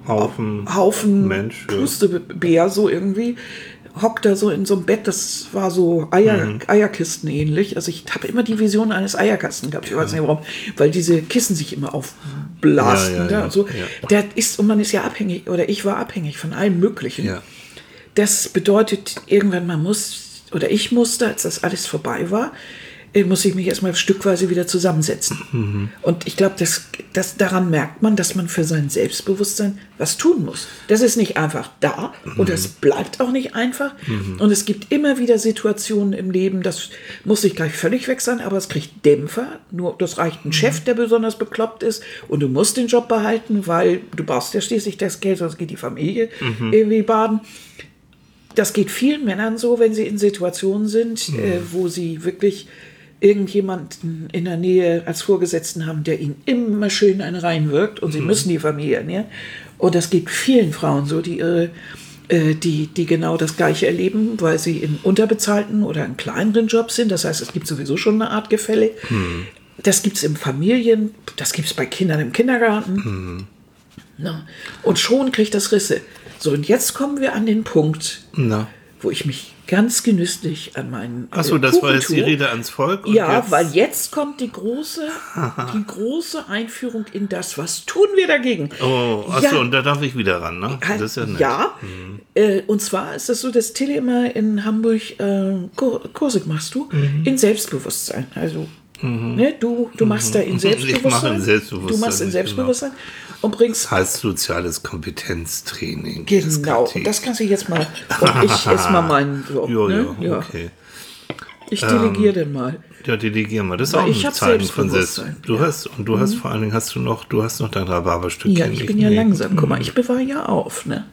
Speaker 2: Haufen
Speaker 1: Mensch,
Speaker 2: Pustebär, so irgendwie, hockt da so in so einem Bett, das war so Eierkisten ähnlich. Also ich habe immer die Vision eines Eierkasten gehabt, ich weiß nicht warum, weil diese Kissen sich immer aufblasten. Und so. Und man ist ja abhängig, oder ich war abhängig von allem Möglichen. Ja. Das bedeutet, irgendwann ich musste, als das alles vorbei war, muss ich mich erstmal stückweise wieder zusammensetzen. Und ich glaube, daran merkt man, dass man für sein Selbstbewusstsein was tun muss. Das ist nicht einfach da und das bleibt auch nicht einfach. Und es gibt immer wieder Situationen im Leben, das muss nicht gleich völlig weg sein, aber es kriegt Dämpfer. Nur das reicht ein Chef, der besonders bekloppt ist und du musst den Job behalten, weil du brauchst ja schließlich das Geld, sonst geht die Familie irgendwie baden. Das geht vielen Männern so, wenn sie in Situationen sind, wo sie wirklich irgendjemanden in der Nähe als Vorgesetzten haben, der ihnen immer schön einen reinwirkt und sie müssen die Familie ernähren. Und das geht vielen Frauen so, die genau das Gleiche erleben, weil sie in unterbezahlten oder in kleineren Jobs sind. Das heißt, es gibt sowieso schon eine Art Gefälle. Das gibt es in Familien, das gibt es bei Kindern im Kindergarten. Na, und schon kriegt das Risse. So, und jetzt kommen wir an den Punkt, wo ich mich ganz genüsslich an meinen
Speaker 1: Achso, das war jetzt die Rede ans Volk?
Speaker 2: Ja, weil jetzt kommt die große Einführung in das, was tun wir dagegen?
Speaker 1: Oh, achso, und da darf ich wieder ran, ne?
Speaker 2: Das
Speaker 1: ist ja nett.
Speaker 2: Ja, und zwar ist das so, dass Tilly immer in Hamburg Kurse machst du in Selbstbewusstsein. Also ne, du machst da in Selbstbewusstsein.
Speaker 1: Ich mache in Selbstbewusstsein.
Speaker 2: Du machst in Selbstbewusstsein und bringst...
Speaker 1: Das heißt soziales Kompetenztraining.
Speaker 2: Genau, und das kannst du jetzt mal... Und ich jetzt mal meinen... So,
Speaker 1: ja, okay.
Speaker 2: Ich delegiere den mal.
Speaker 1: Ja, delegier mal. Das ist auch ein Zeichen von Selbstbewusstsein. Du hast vor allen Dingen du hast noch dein Rhabarberstückchen.
Speaker 2: Ja, ich bin ja langsam. Guck mal, ich bewahre ja auf, ne?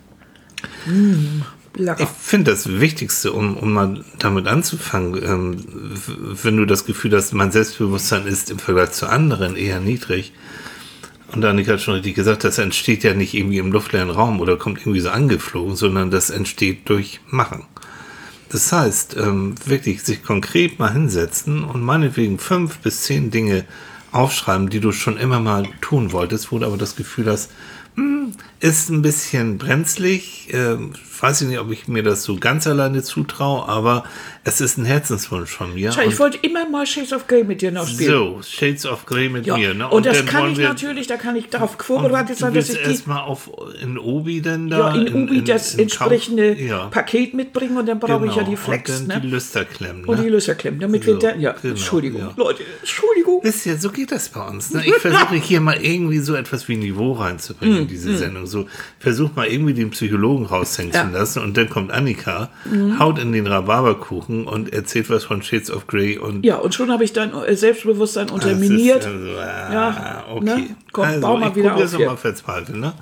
Speaker 1: Ich finde das Wichtigste, um mal damit anzufangen, wenn du das Gefühl hast, mein Selbstbewusstsein ist im Vergleich zu anderen eher niedrig. Und Annika hat schon richtig gesagt, das entsteht ja nicht irgendwie im luftleeren Raum oder kommt irgendwie so angeflogen, sondern das entsteht durch Machen. Das heißt, wirklich sich konkret mal hinsetzen und meinetwegen 5 bis 10 Dinge aufschreiben, die du schon immer mal tun wolltest, wo du aber das Gefühl hast, ist ein bisschen brenzlig. Weiß ich nicht, ob ich mir das so ganz alleine zutraue, aber es ist ein Herzenswunsch von mir.
Speaker 2: Ich wollte immer mal Shades of Grey mit dir noch spielen.
Speaker 1: So, Shades of Grey mit mir. Ne?
Speaker 2: Und das kann ich natürlich, da kann ich darauf vorbereitet sein, dass ich
Speaker 1: erstmal in Obi denn da.
Speaker 2: Ja, in Obi das entsprechende Paket mitbringen und dann brauche ich ja die Flex.
Speaker 1: Und dann die Lüsterklemmen.
Speaker 2: Und die Lüsterklemmen, damit wir dann, Entschuldigung, Leute, Entschuldigung.
Speaker 1: Wisst ihr, so geht das bei uns. Ne? Ich versuche hier mal irgendwie so etwas wie Niveau reinzubringen in diese Sendung. So, versuch mal irgendwie den Psychologen raushängen zu lassen und dann kommt Annika, haut in den Rhabarberkuchen und erzählt was von Shades of Grey. Und
Speaker 2: und schon habe ich dein Selbstbewusstsein unterminiert.
Speaker 1: Okay.
Speaker 2: Ne? Komm, bau mal wieder auf.
Speaker 1: Mal verzweifeln, ne?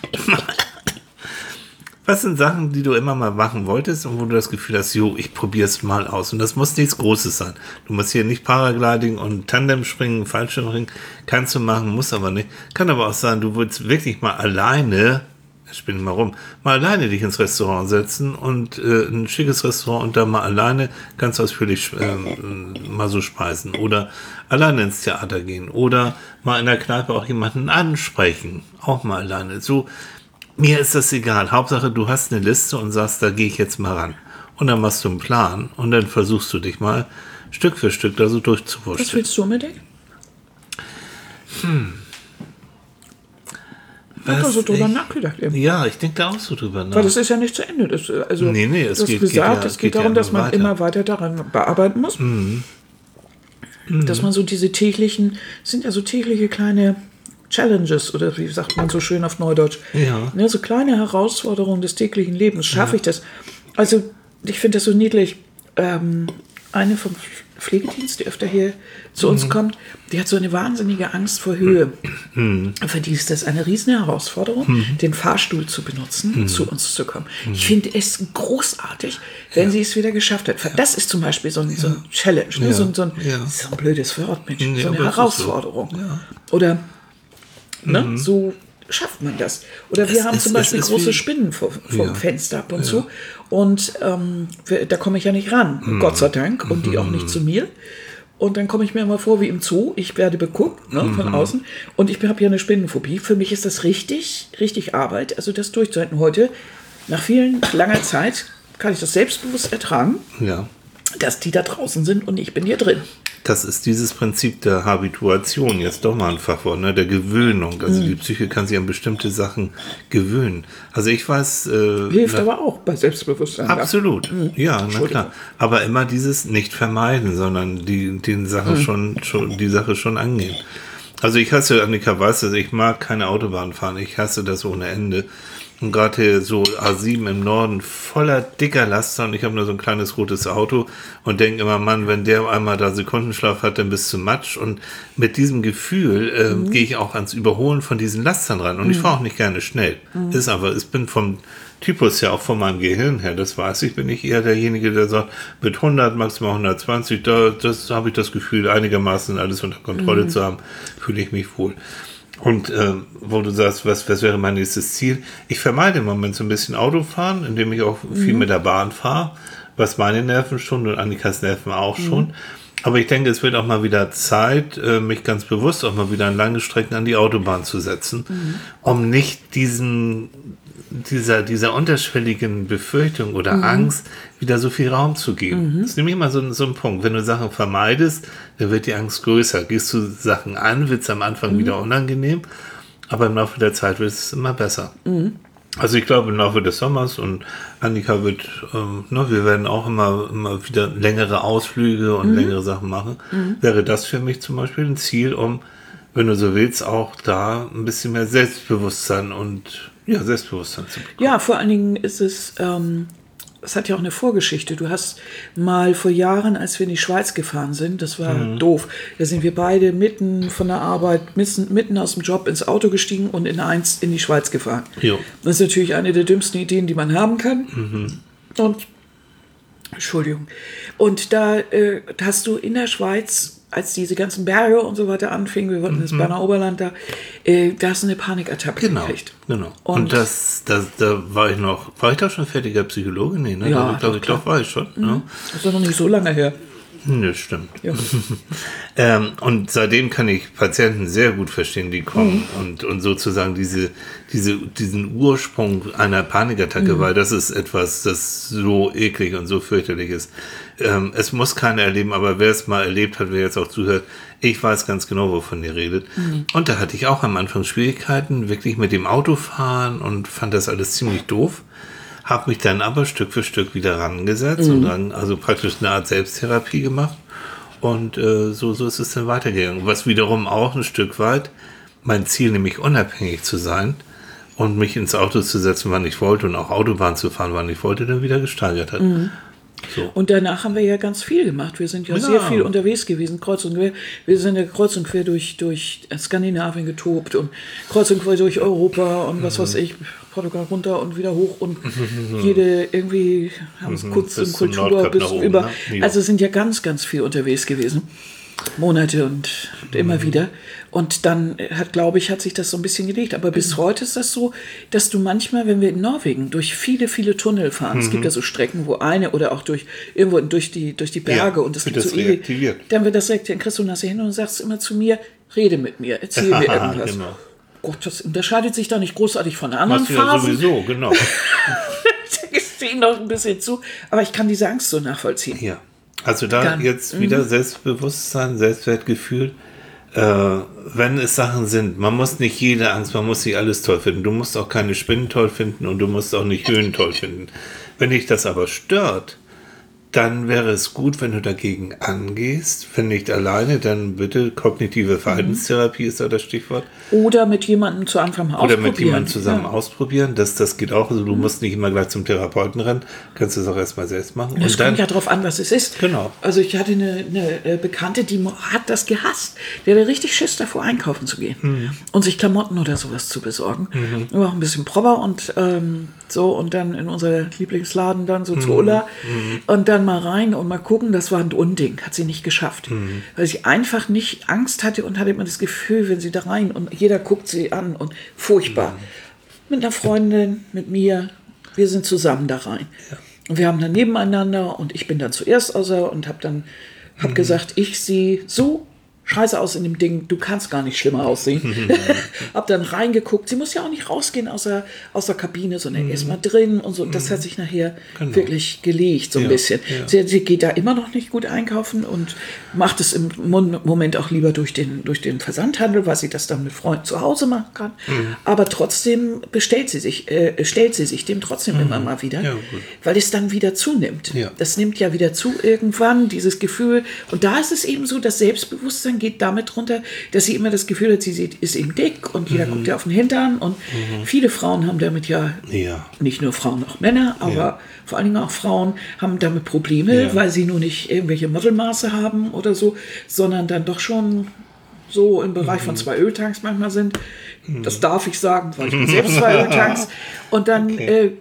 Speaker 1: Was sind Sachen, die du immer mal machen wolltest und wo du das Gefühl hast, ich probiere es mal aus. Und das muss nichts Großes sein. Du musst hier nicht Paragliding und Tandemspringen, Fallschirmspringen, kannst du machen, muss aber nicht. Kann aber auch sein, du willst wirklich mal alleine, spinne mal rum, mal alleine dich ins Restaurant setzen und ein schickes Restaurant und da mal alleine ganz ausführlich mal so speisen. Oder alleine ins Theater gehen. Oder mal in der Kneipe auch jemanden ansprechen. Auch mal alleine. So, mir ist das egal. Hauptsache, du hast eine Liste und sagst, da gehe ich jetzt mal ran. Und dann machst du einen Plan und dann versuchst du dich mal Stück für Stück da so durchzuwurschteln.
Speaker 2: Was willst du unbedingt? Ich habe da so drüber nachgedacht.
Speaker 1: Ja, ich denke da auch so drüber nach.
Speaker 2: Weil das ist ja nicht zu Ende. Es geht darum, dass man immer weiter daran bearbeiten muss. Dass man so diese tägliche kleine Challenges, oder wie sagt man so schön auf Neudeutsch, ne, so kleine Herausforderungen des täglichen Lebens, schaffe ich das. Also ich finde das so niedlich. Eine vom Pflegedienst, die öfter hier zu uns kommt, die hat so eine wahnsinnige Angst vor Höhe. Für die ist das eine riesen Herausforderung, den Fahrstuhl zu benutzen, zu uns zu kommen. Ich finde es großartig, wenn sie es wieder geschafft hat. Das ist zum Beispiel so ein Challenge, ne? so ein blödes Wort, Mensch, so eine Herausforderung. So. Ja. Oder so schafft man das. Oder wir haben zum Beispiel große Spinnen vom Fenster ab und zu. Und da komme ich ja nicht ran, Gott sei Dank, und die auch nicht zu mir. Und dann komme ich mir immer vor wie im Zoo. Ich werde beguckt von außen. Und ich habe ja eine Spinnenphobie. Für mich ist das richtig Arbeit, also das durchzuhalten. Heute, nach langer Zeit, kann ich das selbstbewusst ertragen, dass die da draußen sind und ich bin hier drin.
Speaker 1: Das ist dieses Prinzip der Habituation, jetzt doch mal ein Fachwort, ne, der Gewöhnung. Also die Psyche kann sich an bestimmte Sachen gewöhnen. Also ich weiß...
Speaker 2: Hilft aber auch bei Selbstbewusstsein.
Speaker 1: Absolut, ja, na klar. Aber immer dieses nicht vermeiden, sondern die Sache schon angehen. Also ich hasse, Annika weiß das, ich mag keine Autobahn fahren, ich hasse das ohne Ende. Und gerade hier so A7 im Norden voller dicker Laster und ich habe nur so ein kleines rotes Auto und denke immer, Mann, wenn der einmal da Sekundenschlaf hat, dann bist du Matsch. Und mit diesem Gefühl gehe ich auch ans Überholen von diesen Lastern ran. Und ich fahre auch nicht gerne schnell. Ist aber, ich bin vom Typus ja auch von meinem Gehirn her, das weiß ich, bin ich eher derjenige, der sagt, mit 100, maximal 120, das habe ich das Gefühl, einigermaßen alles unter Kontrolle zu haben, fühle ich mich wohl. Und wo du sagst, was wäre mein nächstes Ziel? Ich vermeide im Moment so ein bisschen Autofahren, indem ich auch viel mit der Bahn fahre, was meine Nerven schon und Annikas Nerven auch schon. Aber ich denke, es wird auch mal wieder Zeit, mich ganz bewusst auch mal wieder an lange Strecken an die Autobahn zu setzen, um nicht dieser unterschwelligen Befürchtung oder Angst wieder so viel Raum zu geben. Das ist nämlich immer so ein Punkt. Wenn du Sachen vermeidest, dann wird die Angst größer. Gehst du Sachen an, wird es am Anfang wieder unangenehm, aber im Laufe der Zeit wird es immer besser. Also ich glaube, im Laufe des Sommers und Annika wird, wir werden auch immer wieder längere Ausflüge und längere Sachen machen. Wäre das für mich zum Beispiel ein Ziel, um, wenn du so willst, auch da ein bisschen mehr Selbstbewusstsein zu bekommen.
Speaker 2: Ja, vor allen Dingen ist es hat ja auch eine Vorgeschichte. Du hast mal vor Jahren, als wir in die Schweiz gefahren sind, das war doof, da sind wir beide mitten von der Arbeit, mitten aus dem Job ins Auto gestiegen und in die Schweiz gefahren. Jo. Das ist natürlich eine der dümmsten Ideen, die man haben kann. Und da hast du in der Schweiz, als diese ganzen Berge und so weiter anfingen, wir wollten ins Berner Oberland da hast du eine Panikattacke gekriegt.
Speaker 1: Genau. Und da war ich da schon fertiger Psychologe? Nee, ne?
Speaker 2: Ja,
Speaker 1: ich glaube, war ich schon. Ja.
Speaker 2: Das ist doch noch nicht so lange her.
Speaker 1: Ne, stimmt.
Speaker 2: Ja.
Speaker 1: Und seitdem kann ich Patienten sehr gut verstehen, die kommen und sozusagen diesen Ursprung einer Panikattacke, weil das ist etwas, das so eklig und so fürchterlich ist. Es muss keiner erleben, aber wer es mal erlebt hat, wer jetzt auch zuhört, ich weiß ganz genau, wovon ihr redet. Und da hatte ich auch am Anfang Schwierigkeiten, wirklich mit dem Autofahren und fand das alles ziemlich doof. Habe mich dann aber Stück für Stück wieder rangesetzt und dann also praktisch eine Art Selbsttherapie gemacht und so ist es dann weitergegangen. Was wiederum auch ein Stück weit mein Ziel, nämlich unabhängig zu sein und mich ins Auto zu setzen, wann ich wollte und auch Autobahn zu fahren, wann ich wollte, dann wieder gesteigert hat. So.
Speaker 2: Und danach haben wir ja ganz viel gemacht. Wir sind ja sehr viel unterwegs gewesen, kreuz und quer. Wir sind ja kreuz und quer durch Skandinavien getobt und kreuz und quer durch Europa und was weiß ich, Portugal runter und wieder hoch und jede irgendwie haben es Kunst und Kultur bis oben, über. Ne? Also sind ja ganz, ganz viel unterwegs gewesen. Monate und immer wieder. Und dann hat sich das so ein bisschen gelegt. Aber bis heute ist das so, dass du manchmal, wenn wir in Norwegen durch viele, viele Tunnel fahren, es gibt ja so Strecken, wo oder auch durch die Berge und es gibt so
Speaker 1: reaktiviert.
Speaker 2: Dann wird das reaktiviert. Dann kriegst du das hin und sagst immer zu mir, rede mit mir, erzähl mir irgendwas. Genau. Gott, das unterscheidet sich doch nicht großartig von anderen Phasen.
Speaker 1: Ja sowieso, genau.
Speaker 2: Ich stehe noch ein bisschen zu, aber ich kann diese Angst so nachvollziehen.
Speaker 1: Ja. Also da jetzt wieder Selbstbewusstsein, Selbstwertgefühl, wenn es Sachen sind, man muss nicht jede Angst, man muss nicht alles toll finden. Du musst auch keine Spinnen toll finden und du musst auch nicht Höhen toll finden. Wenn dich das aber stört, dann wäre es gut, wenn du dagegen angehst. Wenn nicht alleine, dann bitte kognitive Verhaltenstherapie ist da das Stichwort.
Speaker 2: Oder mit jemandem zu Anfang mal ausprobieren.
Speaker 1: Oder mit jemandem zusammen ausprobieren. Das geht auch. Also du musst nicht immer gleich zum Therapeuten rennen. Kannst du es auch erstmal selbst machen.
Speaker 2: Das kommt ja darauf an, was es ist.
Speaker 1: Genau.
Speaker 2: Also ich hatte eine Bekannte, die hat das gehasst. Der hatte richtig Schiss davor, einkaufen zu gehen. Und sich Klamotten oder sowas zu besorgen. War auch ein bisschen Prober und und dann in unser Lieblingsladen dann so zu Ulla und dann mal rein und mal gucken, das war ein Unding, hat sie nicht geschafft. Weil sie einfach nicht Angst hatte und hatte immer das Gefühl, wenn sie da rein und jeder guckt sie an und furchtbar. Mit einer Freundin, mit mir, wir sind zusammen da rein. Ja. Und wir haben dann nebeneinander und ich bin dann zuerst und habe gesagt, ich sehe so scheiße aus in dem Ding, du kannst gar nicht schlimmer aussehen. Hab dann reingeguckt, sie muss ja auch nicht rausgehen aus der Kabine, sondern erst mal drin und so. Und das hat sich nachher wirklich gelegt, so ein bisschen. Ja. Sie geht da immer noch nicht gut einkaufen und macht es im Moment auch lieber durch den Versandhandel, weil sie das dann mit Freunden zu Hause machen kann. Aber trotzdem stellt sie sich dem trotzdem immer mal wieder, weil es dann wieder zunimmt. Ja. Das nimmt ja wieder zu irgendwann, dieses Gefühl. Und da ist es eben so, das Selbstbewusstsein geht damit runter, dass sie immer das Gefühl hat, sie ist eben dick und jeder guckt ja auf den Hintern und viele Frauen haben damit nicht nur Frauen, auch Männer, aber vor allen Dingen auch Frauen haben damit Probleme, weil sie nur nicht irgendwelche Modelmaße haben oder so, sondern dann doch schon so im Bereich von 2 Öltanks manchmal sind. Das darf ich sagen, weil ich bin selbst 2 Öltanks. Und dann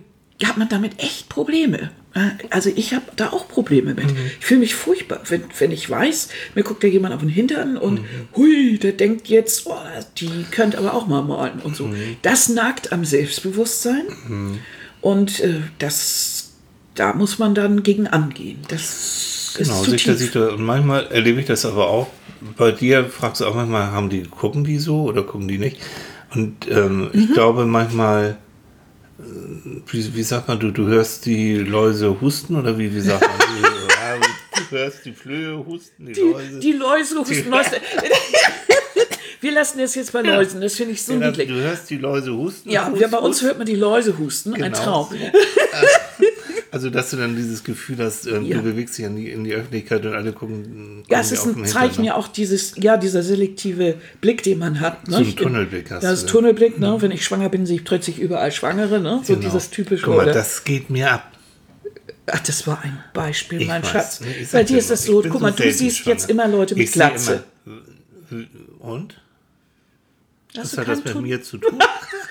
Speaker 2: hat man damit echt Probleme. Also ich habe da auch Probleme mit. Ich fühle mich furchtbar, wenn ich weiß, mir guckt da jemand auf den Hintern und hui, der denkt jetzt, oh, die könnte aber auch mal malen und so. Das nagt am Selbstbewusstsein und da muss man dann gegen angehen. Das ist zu tief.
Speaker 1: Und manchmal erlebe ich das aber auch. Bei dir fragst du auch manchmal, gucken die so oder gucken die nicht? Und ich glaube manchmal, wie sagt man, du hörst die Läuse husten oder wie sagt man? Du hörst die Flöhe husten, die Läuse.
Speaker 2: Die Läuse husten. Wir lassen das jetzt bei Läusen, das finde ich so niedlich.
Speaker 1: Du hörst die Läuse husten.
Speaker 2: Ja, bei uns hört man die Läuse husten, genau. Ein Traum.
Speaker 1: Also, dass du dann dieses Gefühl hast, du bewegst dich in die Öffentlichkeit und alle gucken.
Speaker 2: Ja, es ist ein Zeichen ja auch dieser selektive Blick, den man hat. Ne?
Speaker 1: So ein Tunnelblick hast du.
Speaker 2: Das ist Tunnelblick, ne? Wenn ich schwanger bin, sehe ich plötzlich überall Schwangere, ne? So dieses typische.
Speaker 1: Guck mal, das geht mir ab.
Speaker 2: Ach, das war ein Beispiel, mein Schatz. Bei dir ist das so, guck mal, du siehst jetzt immer Leute mit Glatze.
Speaker 1: Und? Was hat das mit mir zu tun?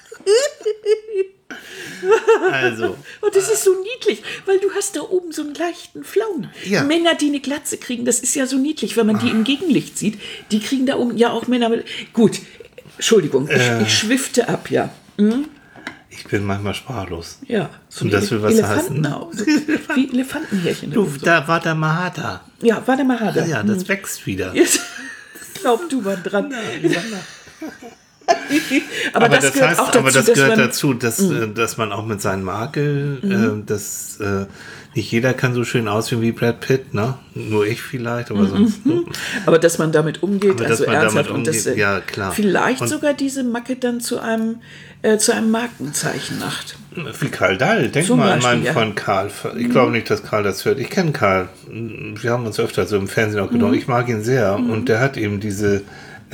Speaker 1: Also.
Speaker 2: Und das ist so niedlich, weil du hast da oben so einen leichten Flaum. Ja. Männer, die eine Glatze kriegen, das ist ja so niedlich, wenn man die im Gegenlicht sieht. Die kriegen da oben ja auch Männer mit. Gut, Entschuldigung, ich schwifte ab, ja.
Speaker 1: Ich bin manchmal sprachlos.
Speaker 2: Ja,
Speaker 1: so und das will was heißen.
Speaker 2: So wie Elefantenhärchen.
Speaker 1: Du, da war der Mahata.
Speaker 2: Ja, war der Mahata.
Speaker 1: Ja, das wächst wieder.
Speaker 2: Glaub du mal dran.
Speaker 1: Aber das gehört dazu, dass man auch mit seinen Makeln, nicht jeder kann so schön aussehen wie Brad Pitt, ne? Nur ich vielleicht, aber sonst.
Speaker 2: Aber dass man damit umgeht, also ernsthaft und das
Speaker 1: klar.
Speaker 2: Vielleicht sogar diese Macke dann zu einem Markenzeichen macht.
Speaker 1: Wie Karl Dahl, denk mal an meinen Freund Karl. Ich glaube nicht, dass Karl das hört. Ich kenne Karl. Wir haben uns öfter so im Fernsehen auch gedacht. Ich mag ihn sehr und der hat eben diese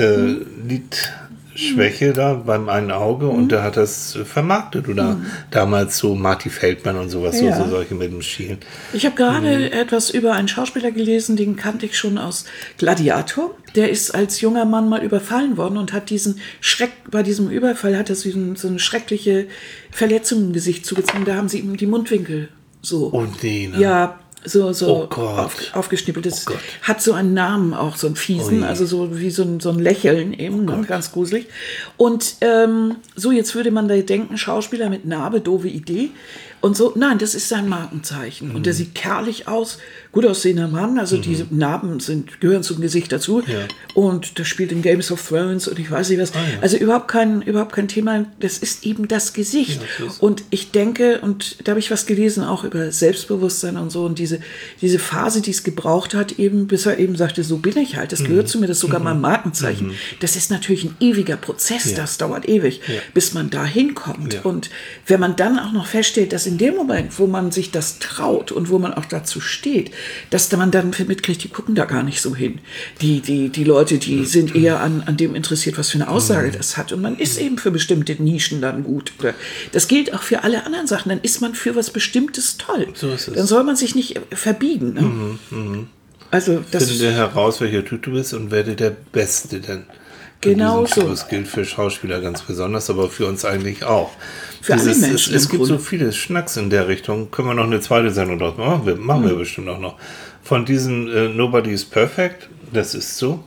Speaker 1: Lidschwäche da beim einen Auge und der hat das vermarktet oder damals so Marty Feldman und sowas, so solche mit dem Schielen.
Speaker 2: Ich habe gerade etwas über einen Schauspieler gelesen, den kannte ich schon aus Gladiator. Der ist als junger Mann mal überfallen worden und hat bei diesem Überfall hat er so eine schreckliche Verletzung im Gesicht zugezogen. Da haben sie ihm die Mundwinkel so.
Speaker 1: Oh nee, ne?
Speaker 2: Ja, so aufgeschnippelt. Das hat so einen Namen auch, so einen fiesen, also so wie so ein Lächeln eben, ganz gruselig. Und jetzt würde man da denken, Schauspieler mit Narbe, doofe Idee. Und so, nein, das ist sein Markenzeichen. Und der sieht kerlich aus, gut aussehender Mann, also diese Narben gehören zum Gesicht dazu. Ja. Und das spielt in Games of Thrones und ich weiß nicht was. Also überhaupt kein Thema, das ist eben das Gesicht. Ja, und ich denke, und da habe ich was gelesen, auch über Selbstbewusstsein und so, und diese Phase, die es gebraucht hat, eben, bis er eben sagte, so bin ich halt, das gehört zu mir, das ist sogar mein Markenzeichen. Das ist natürlich ein ewiger Prozess, das dauert ewig, bis man da hinkommt. Ja. Und wenn man dann auch noch feststellt, dass in dem Moment, wo man sich das traut und wo man auch dazu steht, dass man dann mitkriegt, die gucken da gar nicht so hin. Die Leute, die sind eher an dem interessiert, was für eine Aussage das hat. Und man ist eben für bestimmte Nischen dann gut. Das gilt auch für alle anderen Sachen. Dann ist man für was Bestimmtes toll. So ist es. Dann soll man sich nicht verbiegen. Ne? Also
Speaker 1: finde heraus, welcher Typ du bist und werde der Beste denn.
Speaker 2: Genau so.
Speaker 1: Das gilt für Schauspieler ganz besonders, aber für uns eigentlich auch.
Speaker 2: Für alle Menschen.
Speaker 1: Es gibt so viele Schnacks in der Richtung. Können wir noch eine zweite Sendung draus machen? Machen wir bestimmt auch noch. Von diesen Nobody is Perfect, das ist so.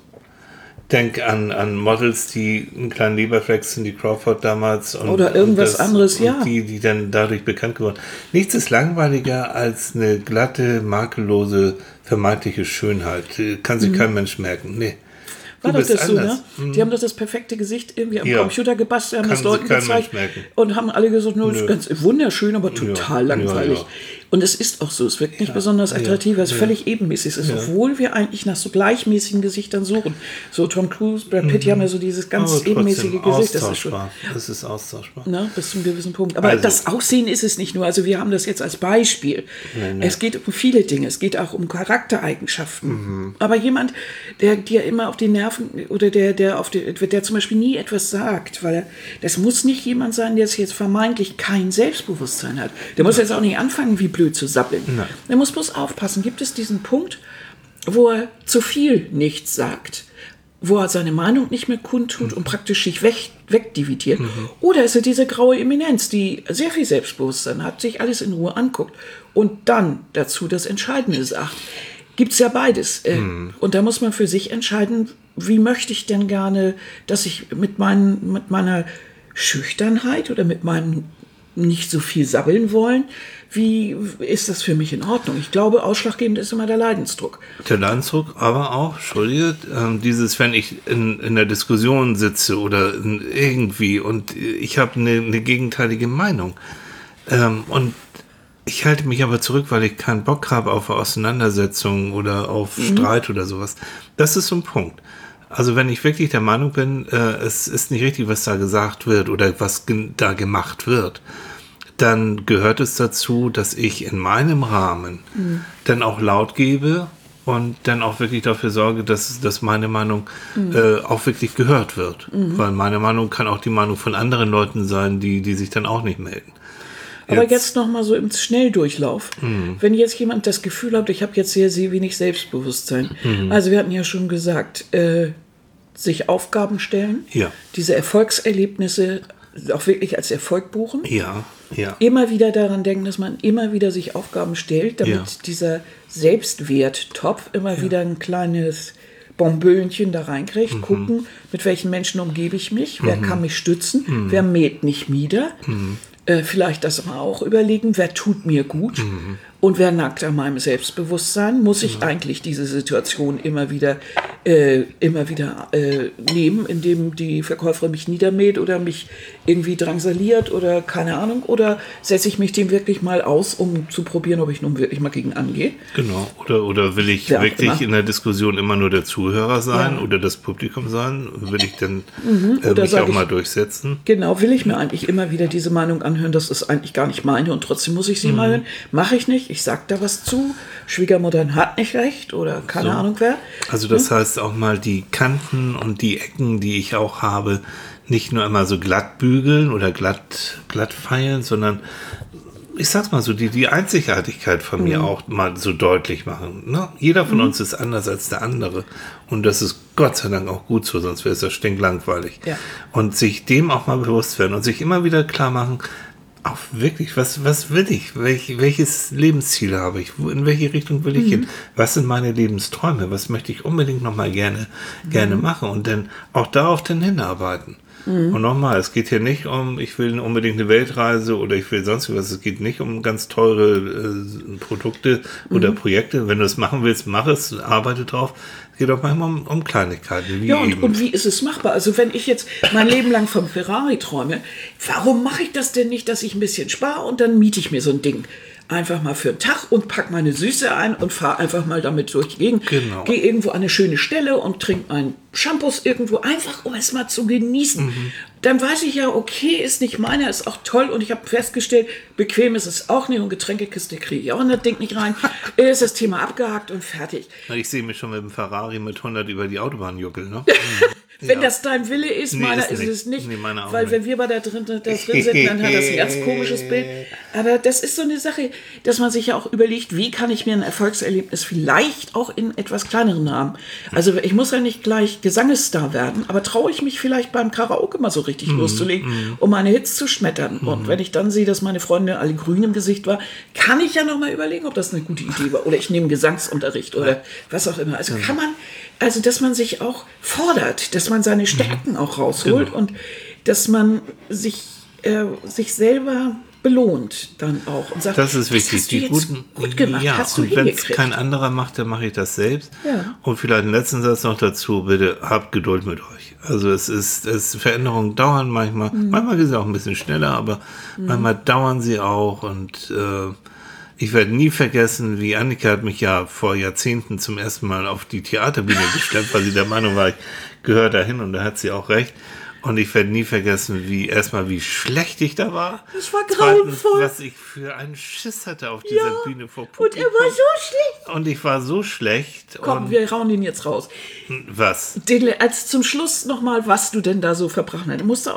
Speaker 1: Denk an Models, die einen kleinen Leberfleck sind, die Crawford damals.
Speaker 2: Oder irgendwas anderes,
Speaker 1: und die dann dadurch bekannt geworden. Nichts ist langweiliger als eine glatte, makellose, vermeintliche Schönheit. Kann sich kein Mensch merken. Nee.
Speaker 2: War doch das so, ne? Die haben doch das perfekte Gesicht irgendwie am Computer gebastelt, haben das Leuten gezeigt und haben alle gesagt, das ist ganz wunderschön, aber total langweilig. Ja. Und es ist auch so, es wirkt nicht besonders attraktiv, weil es völlig ebenmäßig ist, obwohl wir eigentlich nach so gleichmäßigen Gesichtern suchen. So Tom Cruise, Brad Pitt, die haben ja so dieses ganz ebenmäßige Gesicht.
Speaker 1: Das ist austauschbar.
Speaker 2: Na, bis zu einem gewissen Punkt. Aber das Aussehen ist es nicht nur, also wir haben das jetzt als Beispiel. Nee. Es geht um viele Dinge, es geht auch um Charaktereigenschaften. Aber jemand, der dir immer auf die Nerven oder der zum Beispiel nie etwas sagt, weil das muss nicht jemand sein, der jetzt vermeintlich kein Selbstbewusstsein hat. Der muss jetzt auch nicht anfangen, wie blöd zu sappeln. Nein. Der muss bloß aufpassen. Gibt es diesen Punkt, wo er zu viel nichts sagt wo er seine Meinung nicht mehr kundtut und praktisch sich wegdividiert. Oder ist er diese graue Eminenz, die sehr viel Selbstbewusstsein hat, sich alles in Ruhe anguckt und dann dazu das Entscheidende sagt. Gibt es ja beides. Und da muss man für sich entscheiden, wie möchte ich denn gerne, dass ich mit meiner Schüchternheit oder mit meinem nicht so viel sabbeln wollen, wie ist das für mich in Ordnung? Ich glaube, ausschlaggebend ist immer der Leidensdruck.
Speaker 1: Der Leidensdruck, aber auch, Entschuldige, wenn ich in der Diskussion sitze oder irgendwie und ich habe eine gegenteilige Meinung und ich halte mich aber zurück, weil ich keinen Bock habe auf Auseinandersetzung oder auf Streit oder sowas. Das ist so ein Punkt. Also wenn ich wirklich der Meinung bin, es ist nicht richtig, was da gesagt wird oder was da gemacht wird, dann gehört es dazu, dass ich in meinem Rahmen dann auch laut gebe und dann auch wirklich dafür sorge, dass meine Meinung auch wirklich gehört wird. Weil meine Meinung kann auch die Meinung von anderen Leuten sein, die sich dann auch nicht melden.
Speaker 2: Aber jetzt noch mal so im Schnelldurchlauf. Wenn jetzt jemand das Gefühl hat, ich habe jetzt sehr, sehr wenig Selbstbewusstsein. Also wir hatten ja schon gesagt, sich Aufgaben stellen, diese Erfolgserlebnisse auch wirklich als Erfolg buchen.
Speaker 1: Ja.
Speaker 2: Immer wieder daran denken, dass man immer wieder sich Aufgaben stellt, damit dieser Selbstwerttopf immer wieder ein kleines Bonbönchen da reinkriegt. Gucken, mit welchen Menschen umgebe ich mich, wer kann mich stützen, wer mäht mich nieder. Vielleicht das mal auch überlegen, wer tut mir gut und wer nagt an meinem Selbstbewusstsein. Muss ich eigentlich diese Situation immer wieder nehmen, indem die Verkäuferin mich niedermäht oder mich irgendwie drangsaliert oder keine Ahnung, oder setze ich mich dem wirklich mal aus, um zu probieren, ob ich nun wirklich mal gegen angehe.
Speaker 1: Genau, oder will ich wirklich in der Diskussion immer nur der Zuhörer sein oder das Publikum sein? Will ich dann mich auch mal durchsetzen?
Speaker 2: Genau, will ich mir eigentlich immer wieder diese Meinung anhören, das ist eigentlich gar nicht meine und trotzdem muss ich sie mal hören. Mache ich nicht, ich sag da was zu, Schwiegermutter hat nicht recht oder keine Ahnung wer.
Speaker 1: Also das heißt auch mal die Kanten und die Ecken, die ich auch habe, nicht nur immer so glatt bügeln oder glatt feilen, sondern ich sag's mal so, die Einzigartigkeit von mir auch mal so deutlich machen. Ne? Jeder von uns ist anders als der andere und das ist Gott sei Dank auch gut so, sonst wäre es ja stinklangweilig. Ja. Und sich dem auch mal bewusst werden und sich immer wieder klar machen, auch wirklich, was will ich? Welches Lebensziel habe ich? In welche Richtung will ich hin? Was sind meine Lebensträume? Was möchte ich unbedingt noch mal gerne machen? Und dann auch darauf dann hinarbeiten. Und nochmal, es geht hier nicht um, ich will unbedingt eine Weltreise oder ich will sonst was. Es geht nicht um ganz teure Produkte oder Projekte. Wenn du es machen willst, mach es, arbeite drauf. Es geht auch manchmal um Kleinigkeiten.
Speaker 2: Und wie ist es machbar? Also wenn ich jetzt mein Leben lang vom Ferrari träume, warum mache ich das denn nicht, dass ich ein bisschen spare und dann miete ich mir so ein Ding einfach mal für einen Tag und pack meine Süße ein und fahre einfach mal damit durch die Gegend.
Speaker 1: Genau.
Speaker 2: Gehe irgendwo an eine schöne Stelle und trinke meinen Shampoos irgendwo, einfach um es mal zu genießen. Dann weiß ich ja, okay, ist nicht meiner, ist auch toll und ich habe festgestellt, bequem ist es auch nicht und Getränkekiste kriege ich auch in das Ding nicht rein. Ist das Thema abgehakt und fertig.
Speaker 1: Ich sehe mich schon mit dem Ferrari mit 100 über die Autobahn juckeln, ne?
Speaker 2: Wenn das dein Wille ist, meiner ist es nicht. Weil wenn wir bei da drin sind, dann hat das ein ganz komisches Bild. Aber das ist so eine Sache, dass man sich ja auch überlegt, wie kann ich mir ein Erfolgserlebnis vielleicht auch in etwas kleineren haben. Also ich muss ja nicht gleich Gesangsstar werden, aber traue ich mich vielleicht beim Karaoke mal so richtig loszulegen, um meine Hits zu schmettern. Und wenn ich dann sehe, dass meine Freundin alle grün im Gesicht war, kann ich ja noch mal überlegen, ob das eine gute Idee war. Oder ich nehme Gesangsunterricht oder was auch immer. Also dass man sich auch fordert, dass man seine Stärken auch rausholt und dass man sich selber belohnt dann auch und sagt,
Speaker 1: das ist wichtig.
Speaker 2: Die gut gemacht, hast du
Speaker 1: und wenn es kein anderer macht, dann mache ich das selbst. Ja. Und vielleicht einen letzten Satz noch dazu, bitte habt Geduld mit euch. Also Veränderungen dauern manchmal. Manchmal geht es auch ein bisschen schneller, aber manchmal dauern sie auch und ich werde nie vergessen, wie Annika hat mich ja vor Jahrzehnten zum ersten Mal auf die Theaterbühne gestellt, weil sie der Meinung war, ich gehöre dahin und da hat sie auch recht. Und ich werde nie vergessen, wie schlecht ich da war.
Speaker 2: Das war grauenvoll.
Speaker 1: Was ich für einen Schiss hatte auf dieser Bühne vor Publikum.
Speaker 2: Und er war so schlecht.
Speaker 1: Und ich war so schlecht.
Speaker 2: Komm, wir rauen ihn jetzt raus.
Speaker 1: Was?
Speaker 2: Als zum Schluss nochmal, was du denn da so verbrachen hast. Er musste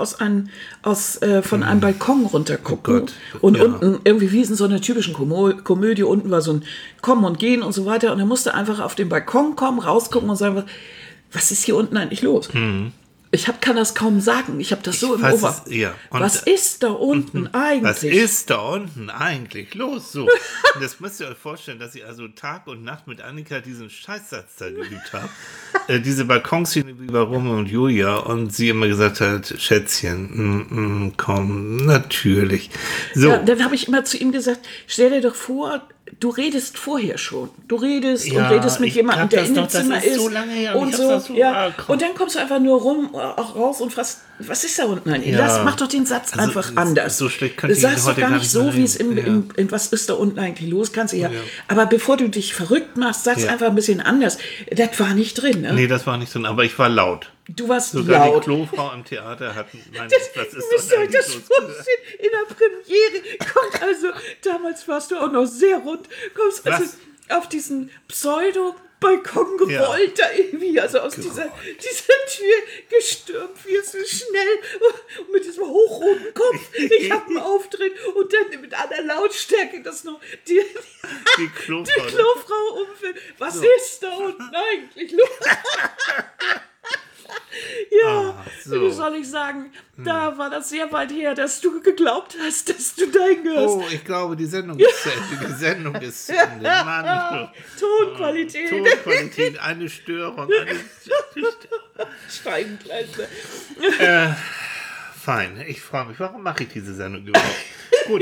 Speaker 2: von einem Balkon runtergucken. Oh Gott. Und unten, irgendwie wie in so einer typischen Komödie, unten war so ein Kommen und Gehen und so weiter. Und er musste einfach auf den Balkon kommen, rausgucken und sagen, was ist hier unten eigentlich los? Ich kann das kaum sagen. Ich habe das so im Ober.
Speaker 1: Ja.
Speaker 2: Was ist da unten eigentlich?
Speaker 1: Was ist da unten eigentlich los? So. Das müsst ihr euch vorstellen, dass ich also Tag und Nacht mit Annika diesen Scheißsatz da geübt habe. Diese Balkonszene wie bei Romeo und Julia und sie immer gesagt hat, Schätzchen, komm, natürlich. So.
Speaker 2: Ja, dann habe ich immer zu ihm gesagt, stell dir doch vor, du redest vorher schon. Du redest und redest mit jemandem, der in dem Zimmer ist.
Speaker 1: So lange her
Speaker 2: und so. Und dann kommst du einfach nur auch raus und fragst, was ist da unten eigentlich? Mach doch den Satz einfach anders.
Speaker 1: So schlecht könnte ich
Speaker 2: Sag's
Speaker 1: heute
Speaker 2: doch gar nicht so, wie es in was ist da unten eigentlich los? Kannst du ja. Aber bevor du dich verrückt machst, sag's einfach ein bisschen anders. Das war nicht drin. Ne?
Speaker 1: Nee, das war nicht drin, aber ich war laut.
Speaker 2: Du warst
Speaker 1: sogar
Speaker 2: laut.
Speaker 1: Die Klofrau am Theater hat
Speaker 2: was ist das vorstellen? In der Premiere kommt also, damals warst du auch noch sehr rund, kommst also auf diesen Pseudo-Balkon gerollt da irgendwie, also aus dieser Tür gestürmt, wie so schnell und mit diesem hochroten Kopf. Ich habe einen Auftritt und dann mit einer Lautstärke, dass noch die Klofrau umfällt. Was ist da unten eigentlich los? Ja, wie soll ich sagen, da war das sehr weit her, dass du geglaubt hast, dass du dahin gehörst.
Speaker 1: Oh, ich glaube, die Sendung ist zu Ende. Die Sendung ist zu Ende. Mann.
Speaker 2: Tonqualität.
Speaker 1: Tonqualität, eine Störung.
Speaker 2: Steigengleise.
Speaker 1: Fein. Ich frage mich, warum mache ich diese Sendung überhaupt? Gut.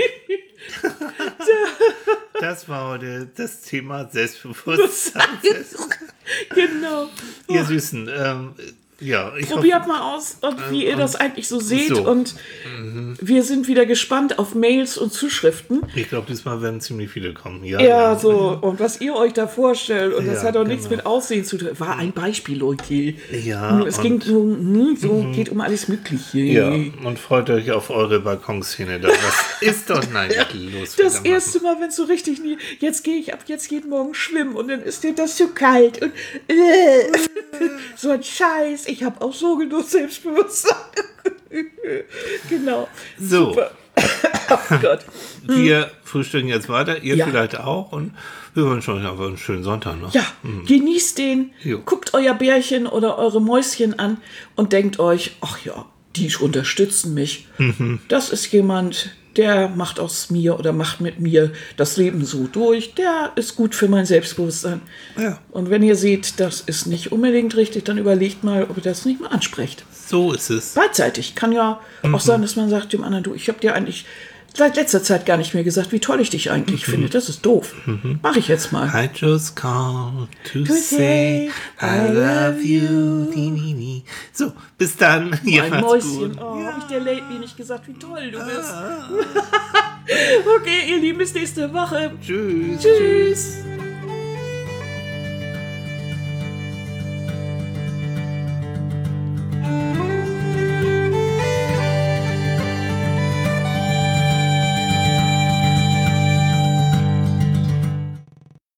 Speaker 1: Das war heute das Thema Selbstbewusstsein.
Speaker 2: Genau.
Speaker 1: Ihr Süßen,
Speaker 2: probiert mal aus, wie ihr das eigentlich so seht. So. Und wir sind wieder gespannt auf Mails und Zuschriften.
Speaker 1: Ich glaube, diesmal werden ziemlich viele kommen.
Speaker 2: Und was ihr euch da vorstellt. Und das hat auch nichts mit Aussehen zu tun. War ein Beispiel, Leute.
Speaker 1: Ja.
Speaker 2: Es ging geht um alles Mögliche.
Speaker 1: Ja, und freut euch auf eure Balkonszene. Was ist doch los?
Speaker 2: Das erste Mal, wenn es so richtig jetzt gehe ich ab jetzt jeden Morgen schwimmen und dann ist dir das zu kalt. Und so ein Scheiß. Ich habe auch so genug Selbstbewusstsein. Genau.
Speaker 1: So.
Speaker 2: Super. Oh Gott.
Speaker 1: Wir frühstücken jetzt weiter, ihr vielleicht auch und wir wünschen euch einfach einen schönen Sonntag. Ne?
Speaker 2: Ja, genießt den, guckt euer Bärchen oder eure Mäuschen an und denkt euch, ach ja, die unterstützen mich. Das ist jemand, der macht aus mir oder macht mit mir das Leben so durch. Der ist gut für mein Selbstbewusstsein. Ja. Und wenn ihr seht, das ist nicht unbedingt richtig, dann überlegt mal, ob ihr das nicht mal ansprecht.
Speaker 1: So ist es.
Speaker 2: Beidseitig. Kann ja auch sein, dass man sagt dem anderen, du, ich habe dir eigentlich seit letzter Zeit gar nicht mehr gesagt, wie toll ich dich eigentlich finde. Das ist doof. Mach ich jetzt mal.
Speaker 1: I just called to say I love you. So, bis dann.
Speaker 2: Mein Mäuschen. Oh, habe ich der Lately nicht gesagt, wie toll du bist. Okay, ihr Lieben, bis nächste Woche.
Speaker 1: Tschüss.
Speaker 2: Tschüss.